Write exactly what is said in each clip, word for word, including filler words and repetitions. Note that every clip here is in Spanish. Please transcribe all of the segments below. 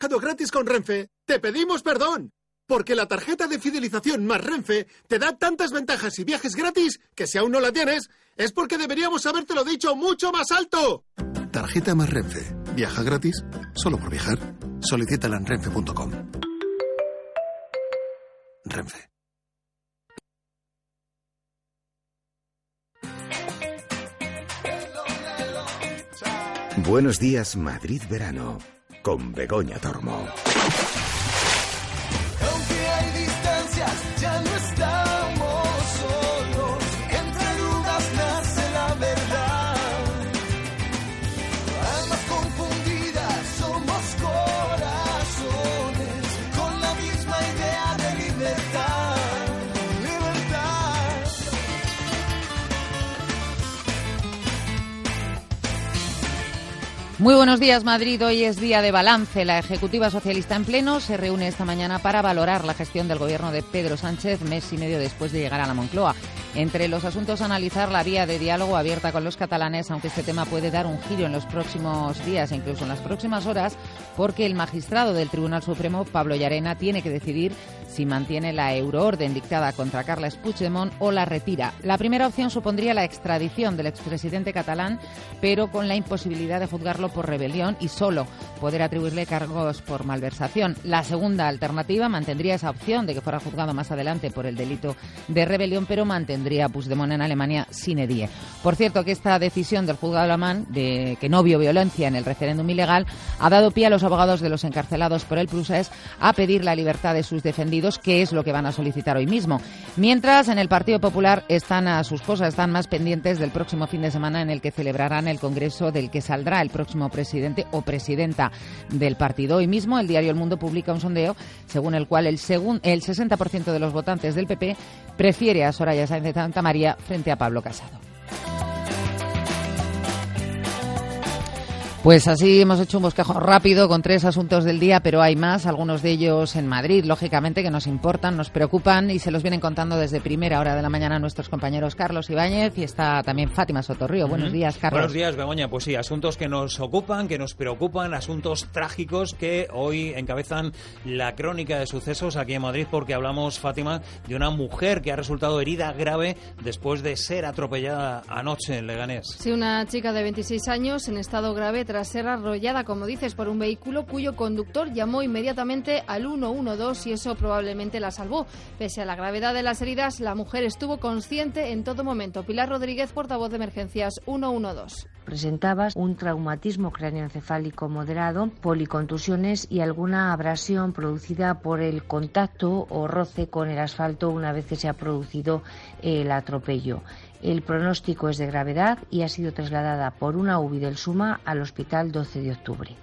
gratis con Renfe, te pedimos perdón. Porque la tarjeta de fidelización más Renfe te da tantas ventajas y viajes gratis que si aún no la tienes, es porque deberíamos habértelo dicho mucho más alto. Tarjeta más Renfe. Viaja gratis solo por viajar. Solicítala en renfe punto com. Renfe. Buenos días, Madrid Verano, con Begoña Tormo. Aunque hay distancias, ya no estamos solos. Entre dudas nace la verdad. Almas confundidas, somos corazones con la misma idea de libertad. Libertad. Muy buenos días, Madrid. Hoy es día de balance. La Ejecutiva Socialista en pleno se reúne esta mañana para valorar la gestión del gobierno de Pedro Sánchez, mes y medio después de llegar a la Moncloa. Entre los asuntos a analizar, la vía de diálogo abierta con los catalanes, aunque este tema puede dar un giro en los próximos días e incluso en las próximas horas, porque el magistrado del Tribunal Supremo, Pablo Llarena, tiene que decidir si mantiene la euroorden dictada contra Carles Puigdemont o la retira. La primera opción supondría la extradición del expresidente catalán, pero con la imposibilidad de juzgarlo por rebelión y solo poder atribuirle cargos por malversación. La segunda alternativa mantendría esa opción de que fuera juzgado más adelante por el delito de rebelión, pero mantendría a Puigdemont en Alemania sine die. Por cierto, que esta decisión del juzgado alemán de que no vio violencia en el referéndum ilegal ha dado pie a los abogados de los encarcelados por el procés a pedir la libertad de sus defendidos, que es lo que van a solicitar hoy mismo. Mientras, en el Partido Popular están a sus cosas, están más pendientes del próximo fin de semana en el que celebrarán el congreso del que saldrá el próximo presidente o presidenta del partido. Hoy mismo el diario El Mundo publica un sondeo según el cual el, segun, el sesenta por ciento de los votantes del P P prefiere a Soraya Sáenz de Santamaría frente a Pablo Casado. Pues así hemos hecho un bosquejo rápido con tres asuntos del día, pero hay más, algunos de ellos en Madrid, lógicamente, que nos importan, nos preocupan y se los vienen contando desde primera hora de la mañana nuestros compañeros Carlos Ibáñez y está también Fátima Sotorrío. Buenos uh-huh. días, Carlos. Buenos días, Begoña. Pues sí, asuntos que nos ocupan, que nos preocupan, asuntos trágicos que hoy encabezan la crónica de sucesos aquí en Madrid, porque hablamos, Fátima, de una mujer que ha resultado herida grave después de ser atropellada anoche en Leganés. Sí, una chica de veintiséis años en estado grave tras ser arrollada, como dices, por un vehículo cuyo conductor llamó inmediatamente al uno uno dos y eso probablemente la salvó. Pese a la gravedad de las heridas, la mujer estuvo consciente en todo momento. Pilar Rodríguez, portavoz de Emergencias uno uno dos. Presentaba un traumatismo cráneoencefálico moderado, policontusiones y alguna abrasión producida por el contacto o roce con el asfalto una vez que se ha producido el atropello. El pronóstico es de gravedad y ha sido trasladada por una U B I del SUMA al Hospital doce de octubre.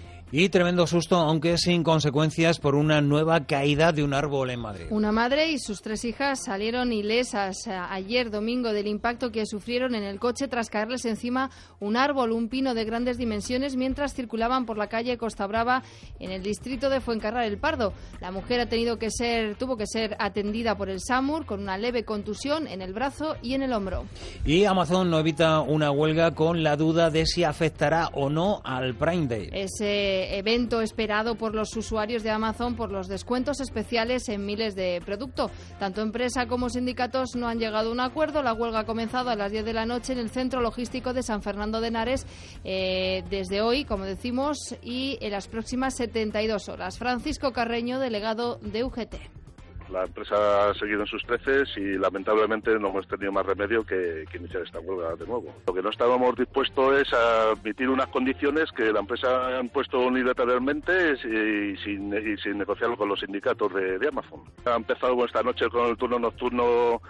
Y tremendo susto, aunque sin consecuencias, por una nueva caída de un árbol en Madrid. Una madre y sus tres hijas salieron ilesas ayer domingo del impacto que sufrieron en el coche tras caerles encima un árbol, un pino de grandes dimensiones, mientras circulaban por la calle Costa Brava en el distrito de Fuencarral el Pardo. La mujer ha tenido que ser, tuvo que ser atendida por el SAMUR con una leve contusión en el brazo y en el hombro. Y Amazon no evita una huelga con la duda de si afectará o no al Prime Day. Ese evento esperado por los usuarios de Amazon por los descuentos especiales en miles de productos. Tanto empresa como sindicatos no han llegado a un acuerdo. La huelga ha comenzado a las diez de la noche en el centro logístico de San Fernando de Henares eh, desde hoy, como decimos, y en las próximas setenta y dos horas. Francisco Carreño, delegado de U G T. La empresa ha seguido en sus treces y lamentablemente no hemos tenido más remedio que, que iniciar esta huelga de nuevo. Lo que no estábamos dispuestos es a admitir unas condiciones que la empresa ha impuesto unilateralmente y, y, sin, y sin negociarlo con los sindicatos de, de Amazon. Ha empezado esta noche con el turno nocturno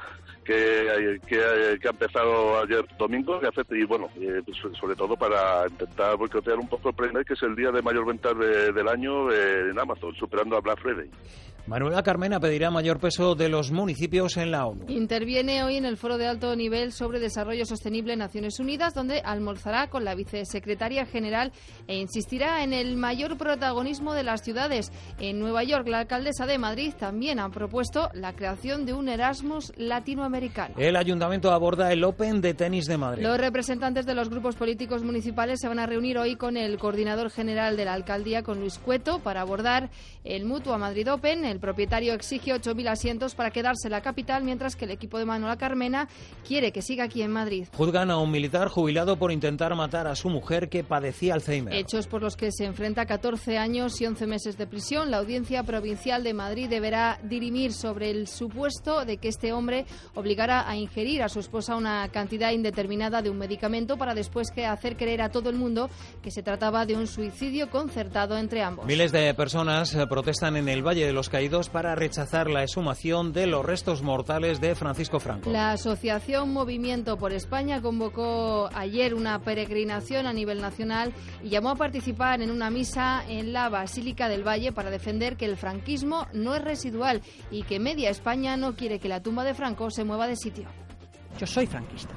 que, que, que ha empezado ayer domingo y bueno, sobre todo para intentar boicotear un poco el Prime Day, que es el día de mayor ventas de, del año en Amazon, superando a Black Friday. Manuela Carmena pedirá mayor peso de los municipios en la ONU. Interviene hoy en el Foro de Alto Nivel sobre Desarrollo Sostenible en Naciones Unidas, donde almorzará con la vicesecretaria general e insistirá en el mayor protagonismo de las ciudades. En Nueva York, la alcaldesa de Madrid también ha propuesto la creación de un Erasmus latinoamericano. norteamericano. El ayuntamiento aborda el Open de tenis de Madrid. Los representantes de los grupos políticos municipales se van a reunir hoy con el coordinador general de la alcaldía, con Luis Cueto, para abordar el Mutua Madrid Open. El propietario exige ocho mil asientos para quedarse en la capital, mientras que el equipo de Manuela Carmena quiere que siga aquí en Madrid. Juzgan a un militar jubilado por intentar matar a su mujer que padecía Alzheimer. Hechos por los que se enfrenta a catorce años y once meses de prisión. La Audiencia Provincial de Madrid deberá dirimir sobre el supuesto de que este hombre obligara a ingerir a su esposa una cantidad indeterminada de un medicamento para después que hacer creer a todo el mundo que se trataba de un suicidio concertado entre ambos. Miles de personas protestan en el Valle de los Caídos para rechazar la exhumación de los restos mortales de Francisco Franco. La Asociación Movimiento por España convocó ayer una peregrinación a nivel nacional y llamó a participar en una misa en la Basílica del Valle para defender que el franquismo no es residual y que media España no quiere que la tumba de Franco se mueva de sitio. Yo soy franquista.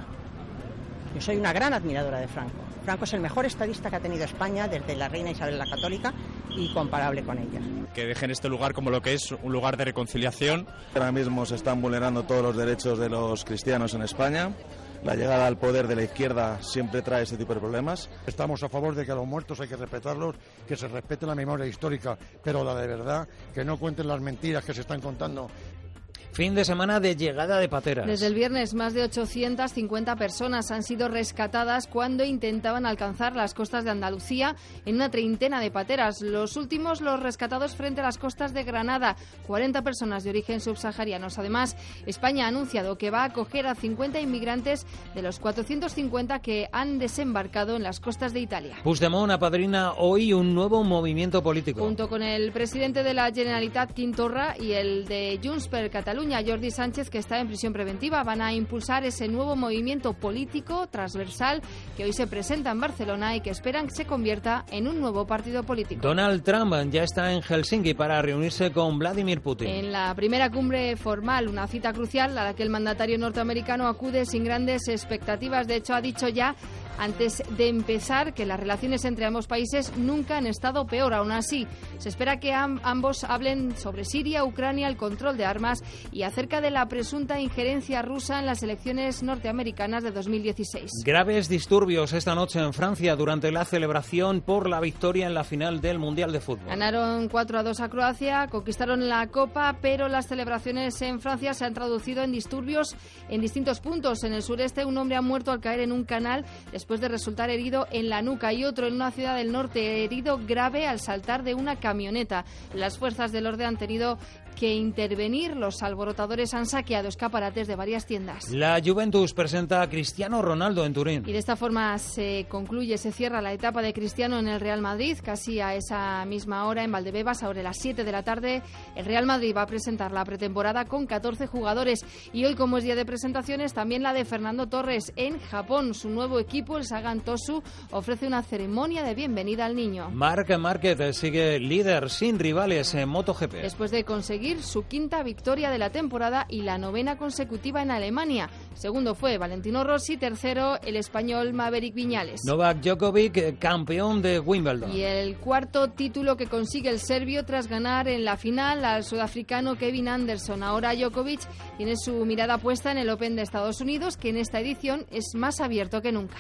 Yo soy una gran admiradora de Franco. Franco es el mejor estadista que ha tenido España desde la reina Isabel la Católica y comparable con ella. Que dejen este lugar como lo que es, un lugar de reconciliación. Ahora mismo se están vulnerando todos los derechos de los cristianos en España. La llegada al poder de la izquierda siempre trae este tipo de problemas. Estamos a favor de que a los muertos hay que respetarlos, que se respete la memoria histórica, pero la de verdad, que no cuenten las mentiras que se están contando. Fin de semana de llegada de pateras. Desde el viernes, más de ochocientas cincuenta personas han sido rescatadas cuando intentaban alcanzar las costas de Andalucía en una treintena de pateras. Los últimos, los rescatados frente a las costas de Granada, cuarenta personas de origen subsaharianos. Además, España ha anunciado que va a acoger a cincuenta inmigrantes de los cuatrocientos cincuenta que han desembarcado en las costas de Italia. Puigdemont apadrina hoy un nuevo movimiento político. Junto con el presidente de la Generalitat, Quim Torra, y el de Junts per Catalunya, Jordi Sánchez, que está en prisión preventiva, van a impulsar ese nuevo movimiento político transversal que hoy se presenta en Barcelona y que esperan que se convierta en un nuevo partido político. Donald Trump ya está en Helsinki para reunirse con Vladimir Putin. En la primera cumbre formal, una cita crucial a la que el mandatario norteamericano acude sin grandes expectativas. De hecho, ha dicho ya antes de empezar que las relaciones entre ambos países nunca han estado peor. Aún así, se espera que am- ambos hablen sobre Siria, Ucrania, el control de armas y acerca de la presunta injerencia rusa en las elecciones norteamericanas de dos mil dieciséis. Graves disturbios esta noche en Francia durante la celebración por la victoria en la final del Mundial de Fútbol. Ganaron cuatro a dos a Croacia, conquistaron la Copa, pero las celebraciones en Francia se han traducido en disturbios en distintos puntos. En el sureste, un hombre ha muerto al caer en un canal después de resultar herido en la nuca, y otro en una ciudad del norte herido grave al saltar de una camioneta. Las fuerzas del orden han tenido que intervenir. Los alborotadores han saqueado escaparates de varias tiendas. La Juventus presenta a Cristiano Ronaldo en Turín. Y de esta forma se concluye, se cierra la etapa de Cristiano en el Real Madrid. Casi a esa misma hora en Valdebebas, sobre las siete de la tarde, el Real Madrid va a presentar la pretemporada con catorce jugadores. Y hoy, como es día de presentaciones, también la de Fernando Torres en Japón. Su nuevo equipo, el Sagan Tosu, ofrece una ceremonia de bienvenida al niño. Marc Márquez sigue líder sin rivales en MotoGP. Después de conseguir su quinta victoria de la temporada y la novena consecutiva en Alemania. Segundo fue Valentino Rossi, tercero el español Maverick Viñales. Novak Djokovic, campeón de Wimbledon. Y el cuarto título que consigue el serbio tras ganar en la final al sudafricano Kevin Anderson. Ahora Djokovic tiene su mirada puesta en el Open de Estados Unidos, que en esta edición es más abierto que nunca.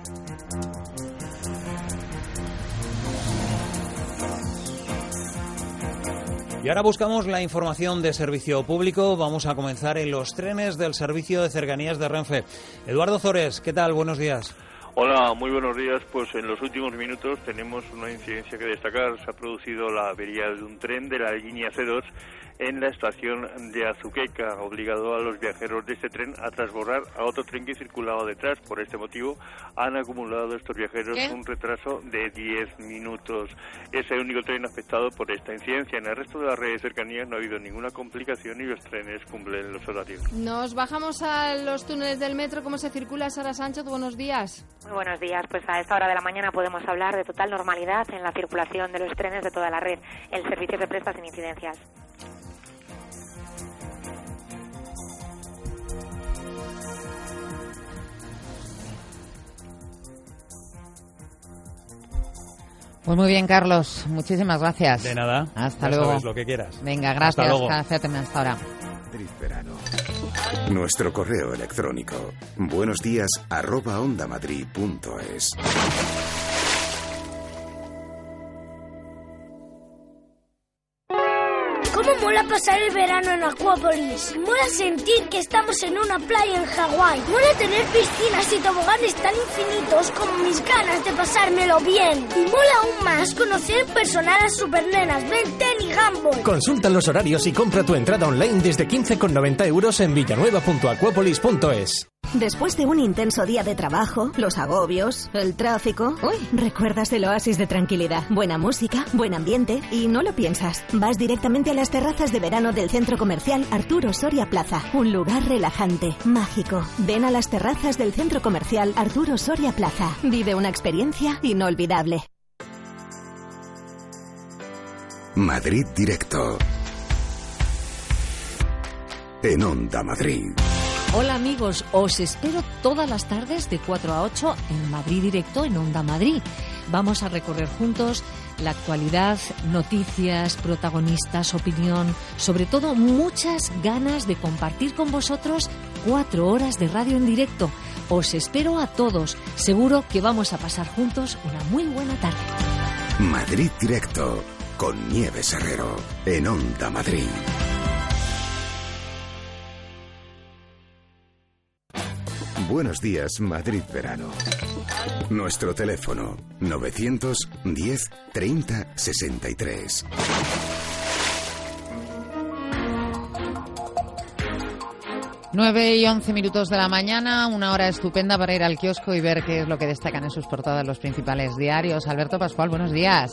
Y ahora buscamos la información de servicio público. Vamos a comenzar en los trenes del servicio de cercanías de Renfe. Eduardo Zores, ¿qué tal? Buenos días. Hola, muy buenos días. Pues en los últimos minutos tenemos una incidencia que destacar. Se ha producido la avería de un tren de la línea C dos en la estación de Azuqueca, obligado a los viajeros de este tren a transbordar a otro tren que circulaba detrás. Por este motivo han acumulado estos viajeros ¿Qué? un retraso de diez minutos. Es el único tren afectado por esta incidencia. En el resto de las redes de cercanías no ha habido ninguna complicación y los trenes cumplen los horarios. Nos bajamos a los túneles del metro. ¿Cómo se circula, Sara Sánchez? Buenos días. Muy buenos días. Pues a esta hora de la mañana podemos hablar de total normalidad en la circulación de los trenes de toda la red. El servicio se presta sin incidencias. Pues muy bien, Carlos. Muchísimas gracias. De nada. Hasta ya luego. Sabes lo que quieras. Venga, gracias. Hasta luego. Hasta ahora. Verano. Nuestro correo electrónico, buenos días arroba ondamadrid punto es. ¿Cómo mola pasar el verano en Acuópolis? Mola sentir que estamos en una playa en Hawái. Mola tener piscinas y toboganes tan infinitos como mis ganas de pasármelo bien. Y mola aún más conocer personal a supernenas, Ben ten y Gumball. Consulta los horarios y compra tu entrada online desde quince con noventa euros en villanueva punto acuópolis punto es. Después de un intenso día de trabajo, los agobios, el tráfico... Uy, recuerdas el oasis de tranquilidad. Buena música, buen ambiente y no lo piensas. Vas directamente a las terrazas de verano del centro comercial Arturo Soria Plaza. Un lugar relajante, mágico. Ven a las terrazas del centro comercial Arturo Soria Plaza. Vive una experiencia inolvidable. Madrid Directo. En Onda Madrid. Hola amigos, os espero todas las tardes de cuatro a ocho en Madrid Directo en Onda Madrid. Vamos a recorrer juntos la actualidad, noticias, protagonistas, opinión, sobre todo muchas ganas de compartir con vosotros cuatro horas de radio en directo. Os espero a todos, seguro que vamos a pasar juntos una muy buena tarde. Madrid Directo con Nieves Herrero en Onda Madrid. Buenos días, Madrid Verano. Nuestro teléfono novecientos diez treinta sesenta y tres. nueve y once minutos de la mañana, una hora estupenda para ir al kiosco y ver qué es lo que destacan en sus portadas los principales diarios. Alberto Pascual, buenos días.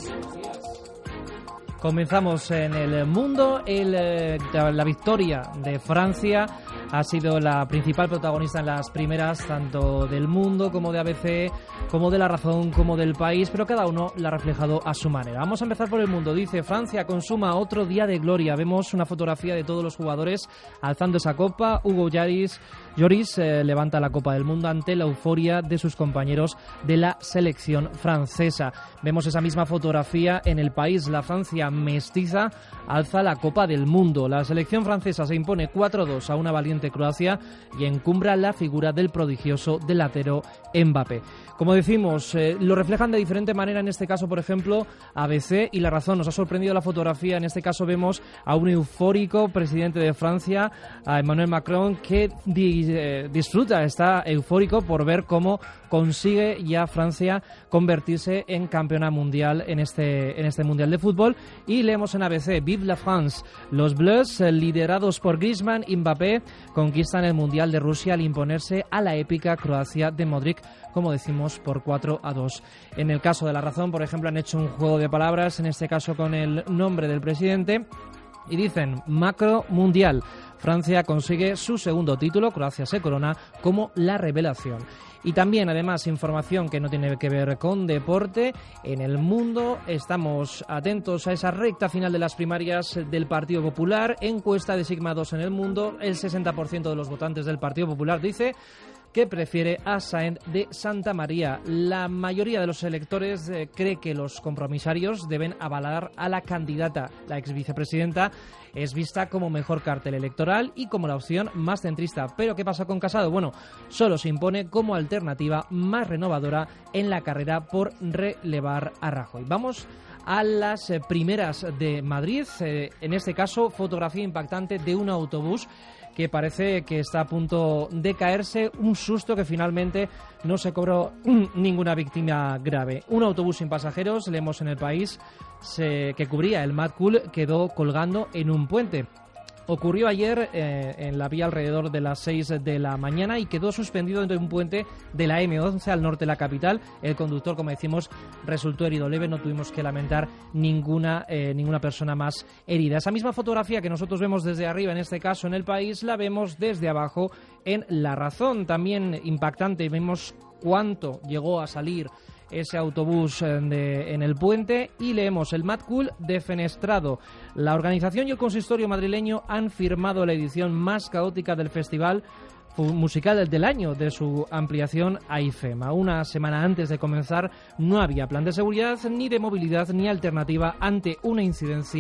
Comenzamos en el mundo. El, la victoria de Francia ha sido la principal protagonista en las primeras, tanto del Mundo como de A B C, como de La Razón, como del País, pero cada uno la ha reflejado a su manera. Vamos a empezar por el Mundo. Dice: Francia consuma otro día de gloria. Vemos una fotografía de todos los jugadores alzando esa copa. Hugo Lloris, Lloris eh, levanta la Copa del Mundo ante la euforia de sus compañeros de la selección francesa. Vemos esa misma fotografía en el País. La Francia mestiza alza la Copa del Mundo. La selección francesa se impone cuatro a dos a una valiente Croacia y encumbra la figura del prodigioso delantero Mbappé. Como decimos, eh, lo reflejan de diferente manera, en este caso, por ejemplo, A B C y La Razón. Nos ha sorprendido la fotografía. En este caso vemos a un eufórico presidente de Francia, a Emmanuel Macron, que di, eh, disfruta, está eufórico por ver cómo consigue ya Francia convertirse en campeona mundial en este, en este Mundial de Fútbol. Y leemos en A B C: Vive la France. Los Bleus, eh, liderados por Griezmann y Mbappé, conquistan el Mundial de Rusia al imponerse a la épica Croacia de Modric, como decimos, por cuatro a dos. En el caso de La Razón, por ejemplo, han hecho un juego de palabras, en este caso con el nombre del presidente, y dicen: macro mundial. Francia consigue su segundo título, Croacia se corona como la revelación. Y también, además, información que no tiene que ver con deporte. En el Mundo estamos atentos a esa recta final de las primarias del Partido Popular. Encuesta de Sigma dos en el Mundo. El sesenta por ciento de los votantes del Partido Popular dice que prefiere a Sáenz de Santa María. La mayoría de los electores eh, cree que los compromisarios deben avalar a la candidata. La ex vicepresidenta es vista como mejor cartel electoral y como la opción más centrista. ¿Pero qué pasa con Casado? Bueno, solo se impone como alternativa más renovadora en la carrera por relevar a Rajoy. Vamos a las eh, primeras de Madrid. Eh, en este caso, fotografía impactante de un autobús que parece que está a punto de caerse. Un susto que finalmente no se cobró ninguna víctima grave. Un autobús sin pasajeros, leemos en El País, se, que cubría el Mad Cool, quedó colgando en un puente. Ocurrió ayer eh, en la vía alrededor de las seis de la mañana y quedó suspendido dentro de un puente de la eme once al norte de la capital. El conductor, como decimos, resultó herido leve. No tuvimos que lamentar ninguna, eh, ninguna persona más herida. Esa misma fotografía que nosotros vemos desde arriba, en este caso en El País, la vemos desde abajo en La Razón. También impactante, vemos cuánto llegó a salir ese autobús de, en el puente, y leemos: el Mad Cool defenestrado. La organización y el consistorio madrileño han firmado la edición más caótica del festival musical del año de su ampliación a IFEMA. Una semana antes de comenzar no había plan de seguridad, ni de movilidad, ni alternativa ante una incidencia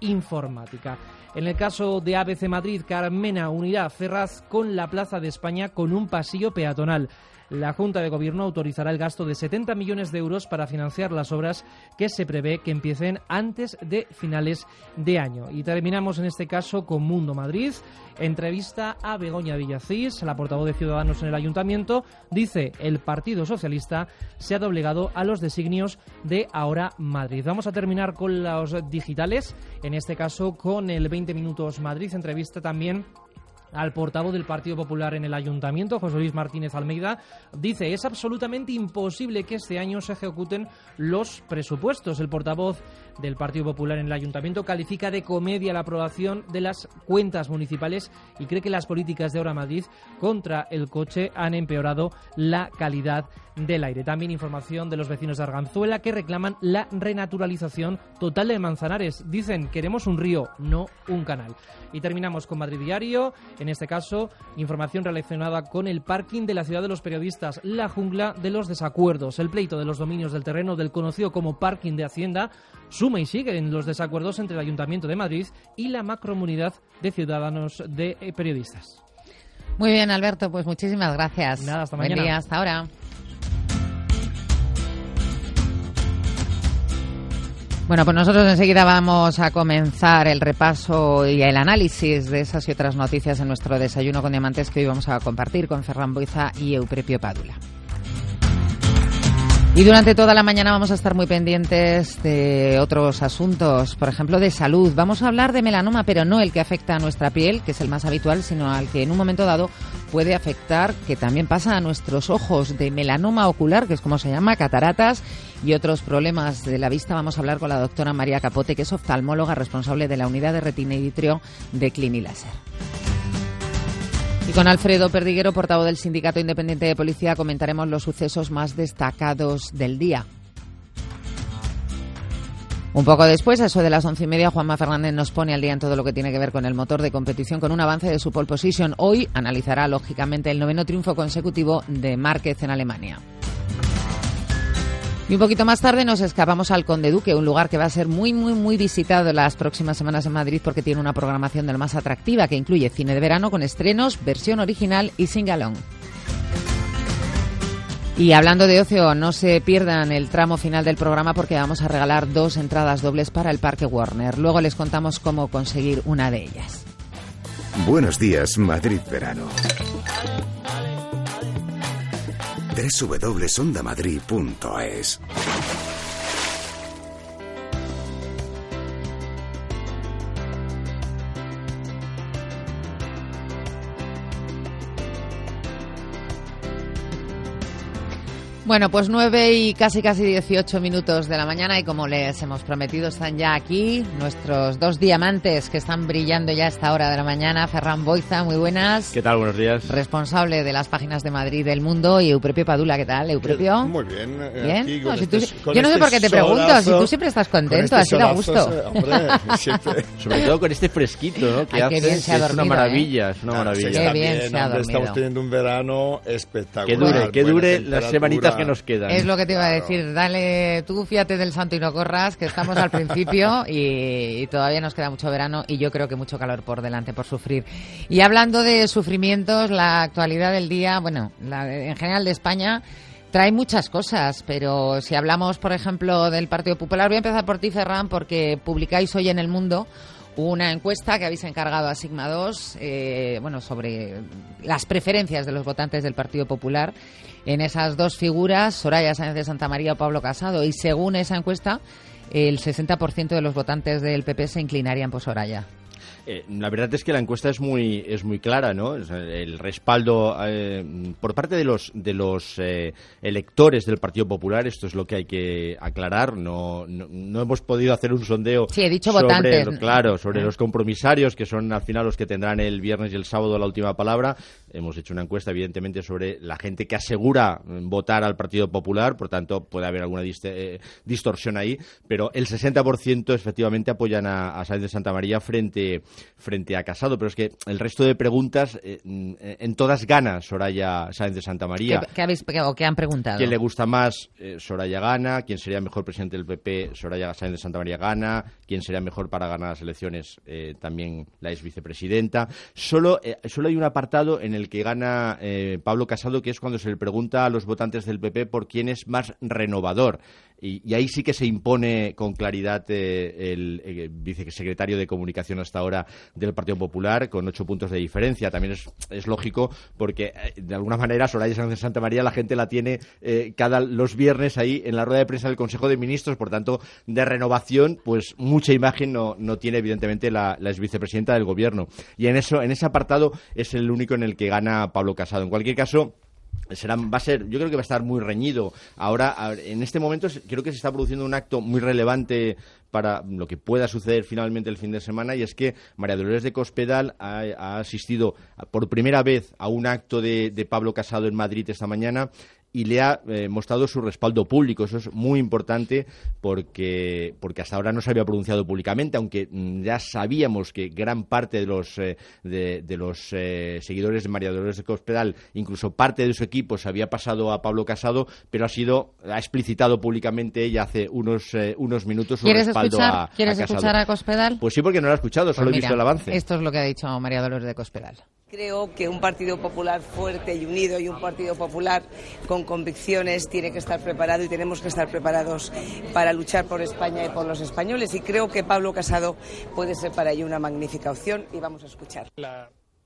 informática. En el caso de A B C Madrid, Carmena unirá Ferraz con la Plaza de España con un pasillo peatonal. La Junta de Gobierno autorizará el gasto de setenta millones de euros para financiar las obras que se prevé que empiecen antes de finales de año. Y terminamos en este caso con Mundo Madrid. Entrevista a Begoña Villacís, la portavoz de Ciudadanos en el Ayuntamiento. Dice, el Partido Socialista se ha doblegado a los designios de Ahora Madrid. Vamos a terminar con los digitales, en este caso con el veinte minutos Madrid. Entrevista también al portavoz del Partido Popular en el Ayuntamiento, José Luis Martínez Almeida. Dice, es absolutamente imposible que este año se ejecuten los presupuestos. El portavoz del Partido Popular en el Ayuntamiento califica de comedia la aprobación de las cuentas municipales y cree que las políticas de Ahora Madrid contra el coche han empeorado la calidad del aire. También información de los vecinos de Arganzuela que reclaman la renaturalización total de Manzanares. Dicen, queremos un río, no un canal. Y terminamos con Madrid Diario. En este caso, información relacionada con el parking de la Ciudad de los Periodistas, la jungla de los desacuerdos. El pleito de los dominios del terreno del conocido como parking de Hacienda suma y sigue en los desacuerdos entre el Ayuntamiento de Madrid y la macrocomunidad de ciudadanos de eh, periodistas. Muy bien, Alberto, pues muchísimas gracias. Nada, hasta Buen mañana. día, hasta ahora. Bueno, pues nosotros enseguida vamos a comenzar el repaso y el análisis de esas y otras noticias en nuestro Desayuno con Diamantes que hoy vamos a compartir con Ferran Boiza y Euprepio Pádula. Y durante toda la mañana vamos a estar muy pendientes de otros asuntos, por ejemplo, de salud. Vamos a hablar de melanoma, pero no el que afecta a nuestra piel, que es el más habitual, sino al que en un momento dado puede afectar, que también pasa a nuestros ojos, de melanoma ocular, que es como se llama, cataratas y otros problemas de la vista. Vamos a hablar con la doctora María Capote, que es oftalmóloga responsable de la unidad de retina y vitrio de Clinilaser. Y con Alfredo Perdiguero, portavoz del Sindicato Independiente de Policía, comentaremos los sucesos más destacados del día. Un poco después, a eso de las once y media, Juanma Fernández nos pone al día en todo lo que tiene que ver con el motor de competición, con un avance de su pole position. Hoy analizará, lógicamente, el noveno triunfo consecutivo de Márquez en Alemania. Y un poquito más tarde nos escapamos al Conde Duque, un lugar que va a ser muy, muy, muy visitado las próximas semanas en Madrid porque tiene una programación de lo más atractiva que incluye cine de verano con estrenos, versión original y sing-along. Y hablando de ocio, no se pierdan el tramo final del programa porque vamos a regalar dos entradas dobles para el Parque Warner. Luego les contamos cómo conseguir una de ellas. Buenos días, Madrid Verano. doble u doble u doble u punto onda madrid punto es. Bueno, pues nueve y casi casi dieciocho minutos de la mañana y como les hemos prometido están ya aquí nuestros dos diamantes que están brillando ya a esta hora de la mañana. Ferran Boiza, muy buenas. ¿Qué tal? Buenos días. Responsable de las páginas de Madrid del Mundo, y Euprepio Pádula, ¿qué tal, Euprepio? Muy bien. ¿Bien? Aquí No, si este, tú, yo no sé por qué te pregunto, solazo, si tú siempre estás contento, este así da gusto. solazo, hombre, siempre. Sobre todo con este fresquito, ¿no? Que Ay, qué hace, bien se ha es dormido, una maravilla, ¿eh? es una Ah, maravilla. se Qué está bien bien, se ha hombre, dormido. estamos teniendo un verano espectacular. Que dure, que buena dure las temperatura. semanitas que nos quedan. Es lo que te iba a decir, dale, tú fíate del santo y no corras, que estamos al principio y, y todavía nos queda mucho verano y yo creo que mucho calor por delante, por sufrir. Y hablando de sufrimientos, la actualidad del día, bueno, la, en general de España, trae muchas cosas, pero si hablamos, por ejemplo, del Partido Popular, voy a empezar por ti, Ferran, porque publicáis hoy en El Mundo una encuesta que habéis encargado a Sigma dos, eh, bueno, sobre las preferencias de los votantes del Partido Popular en esas dos figuras, Soraya Sáenz de Santamaría o Pablo Casado, y según esa encuesta, el sesenta por ciento de los votantes del P P se inclinarían por Soraya. Eh, la verdad es que la encuesta es muy es muy clara, ¿no? El respaldo eh, por parte de los de los eh, electores del Partido Popular, esto es lo que hay que aclarar. No no, no hemos podido hacer un sondeo. Sí, he dicho sobre, votantes. Claro, sobre ¿Eh? los compromisarios, que son al final los que tendrán el viernes y el sábado la última palabra. Hemos hecho una encuesta, evidentemente, sobre la gente que asegura votar al Partido Popular, por tanto, puede haber alguna dist eh, distorsión ahí, pero el sesenta por ciento efectivamente apoyan a, a Sáenz de Santamaría frente frente, frente a Casado. Pero es que el resto de preguntas, eh, en todas gana Soraya Sáenz de Santamaría. ¿Qué, qué, habéis, qué, o qué han preguntado? ¿Quién le gusta más? Eh, Soraya gana. ¿Quién sería mejor presidente del P P? Soraya Sáenz de Santamaría gana. ¿Quién sería mejor para ganar las elecciones? Eh, también la ex vicepresidenta. Solo, eh, solo hay un apartado en el que gana eh, Pablo Casado, que es cuando se le pregunta a los votantes del P P por quién es más renovador. Y, y ahí sí que se impone con claridad eh, el, el vicesecretario de Comunicación hasta ahora del Partido Popular, con ocho puntos de diferencia. También es, es lógico porque, eh, de alguna manera, Soraya Sáenz de Santamaría la gente la tiene eh, cada los viernes ahí en la rueda de prensa del Consejo de Ministros. Por tanto, de renovación, pues mucha imagen no, no tiene, evidentemente, la, la exvicepresidenta del Gobierno. Y en eso, en ese apartado es el único en el que gana Pablo Casado. En cualquier caso, será, va a ser, yo creo que va a estar muy reñido. Ahora, en este momento, creo que se está produciendo un acto muy relevante para lo que pueda suceder finalmente el fin de semana, y es que María Dolores de Cospedal ha, ha asistido por primera vez a un acto de, de Pablo Casado en Madrid esta mañana y le ha eh, mostrado su respaldo público. Eso es muy importante porque, porque hasta ahora no se había pronunciado públicamente, aunque mm, ya sabíamos que gran parte de los, eh, de, de los eh, seguidores de María Dolores de Cospedal, incluso parte de su equipo, se había pasado a Pablo Casado, pero ha sido ha explicitado públicamente ella hace unos, eh, unos minutos su respaldo escuchar, a, ¿Quieres a Casado. escuchar a Cospedal? Pues sí, porque no lo he escuchado, solo pues he mira, visto el avance. Esto es lo que ha dicho María Dolores de Cospedal. Creo que un Partido Popular fuerte y unido y un Partido Popular con convicciones tiene que estar preparado y tenemos que estar preparados para luchar por España y por los españoles. Y creo que Pablo Casado puede ser para ello una magnífica opción y vamos a escuchar. La...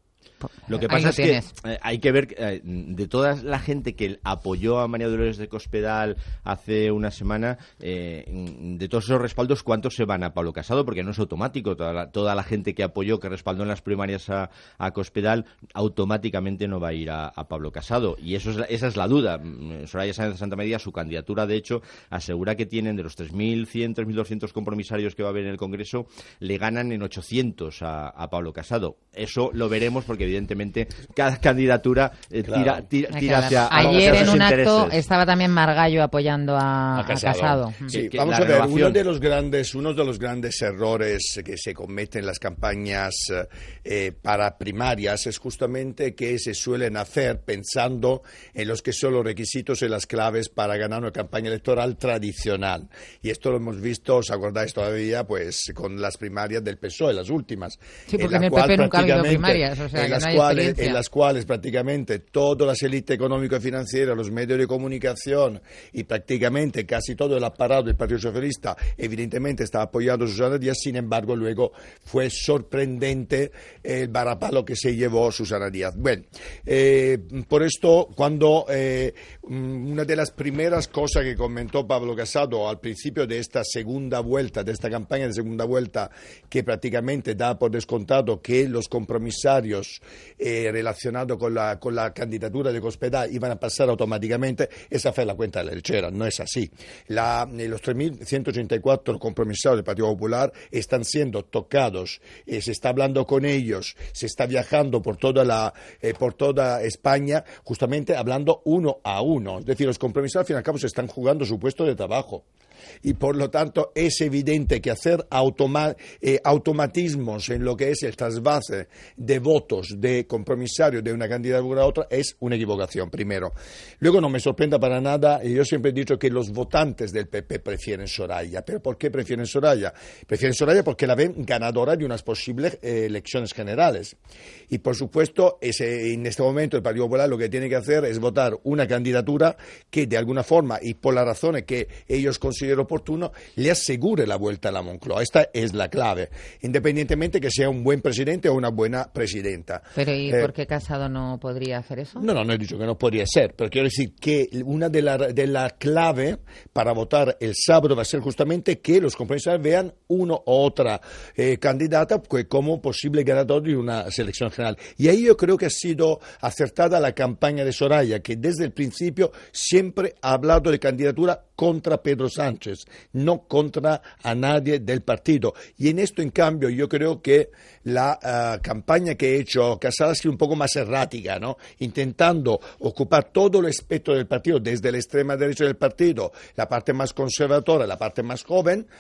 Lo que pasa es que eh, hay que ver, eh, de toda la gente que apoyó a María Dolores de Cospedal hace una semana, eh, de todos esos respaldos, ¿cuántos se van a Pablo Casado? Porque no es automático. Toda la, toda la gente que apoyó, que respaldó en las primarias a, a Cospedal, automáticamente no va a ir a, a Pablo Casado. Y eso es la, esa es la duda. Soraya Sáenz de Santamaría, su candidatura, de hecho, asegura que tienen de los tres mil cien, tres mil doscientos compromisarios que va a haber en el Congreso, le ganan en ochocientos a, a Pablo Casado. Eso lo veremos porque evidentemente cada candidatura eh, tira, tira, tira hacia ayer hacia en un intereses. Acto estaba también Margallo apoyando a, a Casado. A Casado. Sí, que, que vamos a ver, renovación... uno de los grandes uno de los grandes errores que se cometen en las campañas eh, para primarias es justamente que se suelen hacer pensando en los que son los requisitos y las claves para ganar una campaña electoral tradicional. Y esto lo hemos visto, os acordáis todavía, pues con las primarias del P S O E, las últimas. Sí, porque en, en el P P nunca ha habido primarias, o sea, en, que las no hay cuales, en las cuales prácticamente todas las élites económico y financieras, los medios de comunicación y prácticamente casi todo el aparato del Partido Socialista evidentemente estaba apoyando a Susana Díaz. Sin embargo, luego fue sorprendente el varapalo que se llevó Susana Díaz. Bueno, eh, por esto, cuando eh, una de las primeras cosas que comentó Pablo Casado al principio de esta segunda vuelta, de esta campaña de segunda vuelta, que prácticamente da por descontado que los compromisarios eh, relacionados con la, con la candidatura de Cospedal iban a pasar automáticamente, esa fue la cuenta de la lechera, no es así. La, los tres mil ciento ochenta y cuatro compromisarios del Partido Popular están siendo tocados, eh, se está hablando con ellos, se está viajando por toda, la, eh, por toda España, justamente hablando uno a uno. Es decir, los compromisarios al fin y al cabo se están jugando su puesto de trabajo. Y por lo tanto es evidente que hacer automa eh, automatismos en lo que es el trasvase de votos de compromisarios de una candidatura a otra es una equivocación, primero. Luego no me sorprenda para nada, y yo siempre he dicho que los votantes del P P prefieren Soraya. ¿Pero por qué prefieren Soraya? Prefieren Soraya porque la ven ganadora de unas posibles eh, elecciones generales. Y por supuesto, ese, en este momento el Partido Popular lo que tiene que hacer es votar una candidatura que de alguna forma, y por las razones que ellos consideran oportuno, le asegure la vuelta a la Moncloa. Esta es la clave, independientemente que sea un buen presidente o una buena presidenta. Pero ¿y eh, por qué Casado no podría hacer eso? No, no, no he dicho que no podría ser, pero quiero decir que una de la, de la clave para votar el sábado va a ser justamente que los compromisarios vean uno u otra eh, candidata como posible ganador de una selección general. Y ahí yo creo que ha sido acertada la campaña de Soraya, que desde el principio siempre ha hablado de candidatura contra Pedro Sánchez, no contra a nadie del partido. Y en esto, en cambio, yo creo que la uh, campaña que ha hecho Casado ha sido un poco más errática, ¿no? Intentando ocupar todo el espectro del partido, desde la extrema derecha del partido, la parte más conservadora, la parte más joven,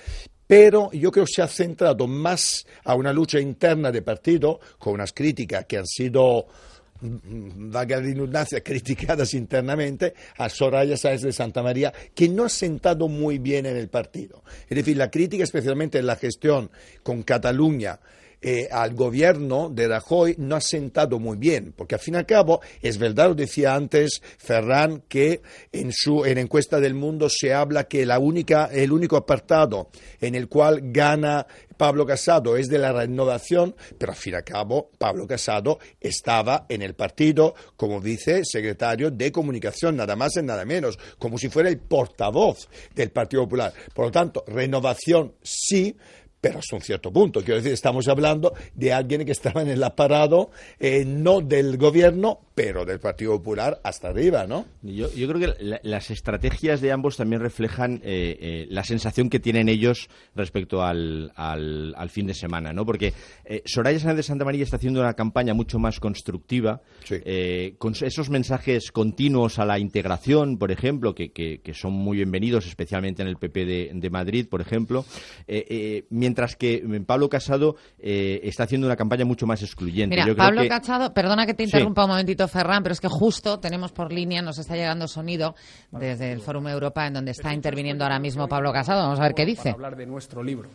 pero yo creo que se ha centrado más a una lucha interna de partido, con unas críticas que han sido, vaga redundancia, criticadas internamente, a Soraya Sáenz de Santamaría, que no ha sentado muy bien en el partido. Es decir, la crítica especialmente en la gestión con Cataluña, Eh, al gobierno de Rajoy no ha sentado muy bien, porque al fin y al cabo, es verdad, lo decía antes Ferran, que en su en encuesta del Mundo se habla que la única, el único apartado en el cual gana Pablo Casado es de la renovación, pero al fin y al cabo Pablo Casado estaba en el partido como vicesecretario de comunicación, nada más y nada menos, como si fuera el portavoz del Partido Popular. Por lo tanto, renovación sí, pero hasta un cierto punto. Quiero decir, estamos hablando de alguien que estaba en el aparato, eh, no del gobierno, pero del Partido Popular hasta arriba, ¿no? Yo, yo creo que la, las estrategias de ambos también reflejan eh, eh, la sensación que tienen ellos respecto al, al, al fin de semana, ¿no? Porque eh, Soraya Sáenz de Santamaría está haciendo una campaña mucho más constructiva, sí. eh, con esos mensajes continuos a la integración, por ejemplo, que, que, que son muy bienvenidos, especialmente en el P P de, de Madrid, por ejemplo, eh, eh, mientras Mientras que Pablo Casado eh, está haciendo una campaña mucho más excluyente. Mira, Yo Pablo creo que... Casado, perdona que te interrumpa sí. un momentito, Ferran, pero es que justo tenemos por línea, nos está llegando sonido desde el Fórum Europa, en donde está interviniendo ahora mismo Pablo Casado. Vamos a ver qué dice. Para hablar de nuestro libro.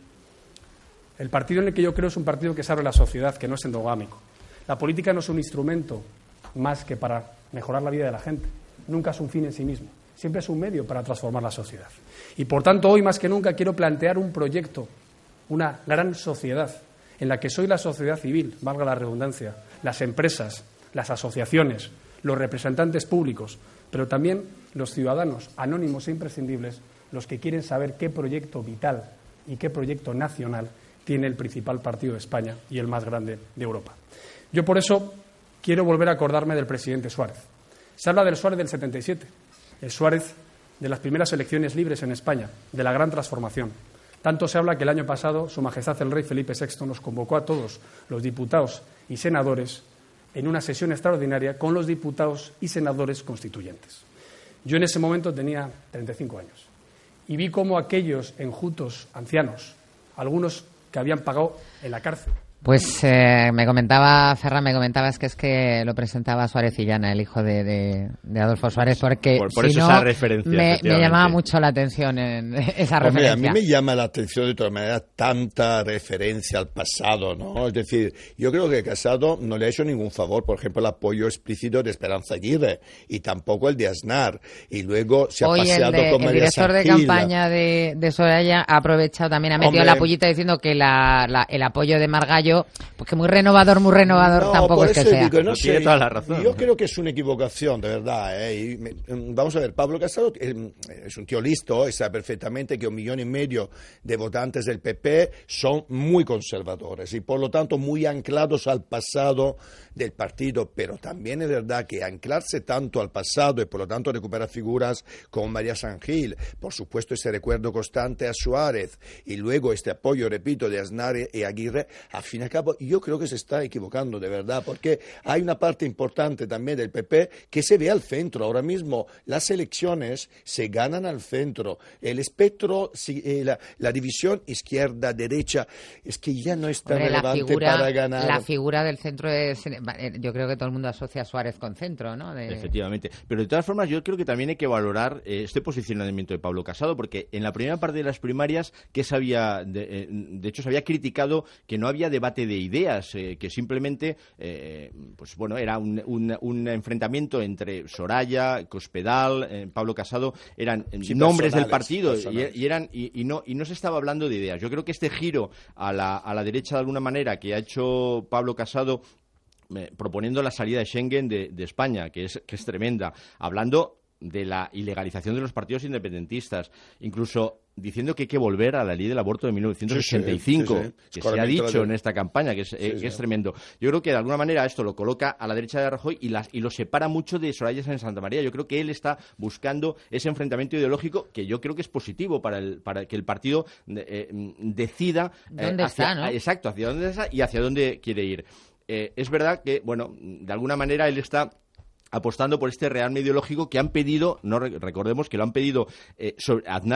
El partido en el que yo creo es un partido que se abre a la sociedad, que no es endogámico. La política no es un instrumento más que para mejorar la vida de la gente. Nunca es un fin en sí mismo. Siempre es un medio para transformar la sociedad. Y por tanto, hoy más que nunca quiero plantear un proyecto, una gran sociedad, en la que soy la sociedad civil, valga la redundancia, las empresas, las asociaciones, los representantes públicos, pero también los ciudadanos anónimos e imprescindibles, los que quieren saber qué proyecto vital y qué proyecto nacional tiene el principal partido de España y el más grande de Europa. Yo por eso quiero volver a acordarme del presidente Suárez. Se habla del Suárez del setenta y siete, el Suárez de las primeras elecciones libres en España, de la gran transformación. Tanto se habla que el año pasado Su Majestad el Rey Felipe sexto nos convocó a todos los diputados y senadores en una sesión extraordinaria con los diputados y senadores constituyentes. Yo en ese momento tenía treinta y cinco años y vi cómo aquellos enjutos ancianos, algunos que habían pagado en la cárcel. Pues eh, me comentaba, Ferran, me comentabas que es que lo presentaba Suárez Illana, el hijo de, de, de Adolfo Suárez, porque por, por si eso no, esa referencia, me, me llamaba mucho la atención en esa Hombre, referencia. a mí me llama la atención de todas maneras tanta referencia al pasado, ¿no? Es decir, yo creo que Casado no le ha hecho ningún favor, por ejemplo, el apoyo explícito de Esperanza Aguirre y tampoco el de Aznar. Y luego se ha Hoy paseado el, de, con el María director de Sangil. campaña de, de Soraya ha aprovechado también, ha metido Hombre, la pullita diciendo que la, la, el apoyo de Margallo, pues que muy renovador, muy renovador no, tampoco por es que eso sea. Digo, no no sé, tiene toda la razón. Yo creo que es una equivocación, de verdad. ¿eh? Y me, vamos a ver, Pablo Casado eh, es un tío listo y sabe perfectamente que un millón y medio de votantes del P P son muy conservadores y por lo tanto muy anclados al pasado del partido, pero también es verdad que anclarse tanto al pasado y por lo tanto recuperar figuras como María Sangil, por supuesto ese recuerdo constante a Suárez y luego este apoyo, repito, de Aznar y Aguirre, al fin y al cabo yo creo que se está equivocando de verdad, porque hay una parte importante también del P P que se ve al centro. Ahora mismo las elecciones se ganan al centro. El espectro, la, la división izquierda-derecha, es que ya no es tan Hombre, relevante la figura, para ganar. La figura del centro es, yo creo que todo el mundo asocia a Suárez con centro, ¿no? De... Efectivamente. Pero de todas formas yo creo que también hay que valorar eh, este posicionamiento de Pablo Casado, porque en la primera parte de las primarias, que se había, de, eh, de hecho se había criticado que no había debate de ideas, eh, que simplemente, eh, pues bueno, era un, un, un enfrentamiento entre Soraya, Cospedal, eh, Pablo Casado, eran sí, nombres del partido personales. y, y eran y, y no y no se estaba hablando de ideas. Yo creo que este giro a la, a la derecha de alguna manera que ha hecho Pablo Casado, eh, proponiendo la salida de Schengen de, de España, que es que es tremenda, hablando de la ilegalización de los partidos independentistas, incluso diciendo que hay que volver a la ley del aborto de mil novecientos ochenta y cinco, sí, sí, sí. que se ha dicho en esta campaña, que es, sí, eh, que sí. es tremendo. Yo creo que de alguna manera esto lo coloca a la derecha de Rajoy y, las, y lo separa mucho de Soraya Sáenz de Santamaría. Yo creo que él está buscando ese enfrentamiento ideológico que yo creo que es positivo para, el, para que el partido eh, decida ¿Dónde eh, hacia, está, no? exacto, hacia dónde está y hacia dónde quiere ir. Eh, es verdad que, bueno, de alguna manera él está apostando por este rearme ideológico que han pedido, no recordemos que lo han pedido eh, sobre Aznar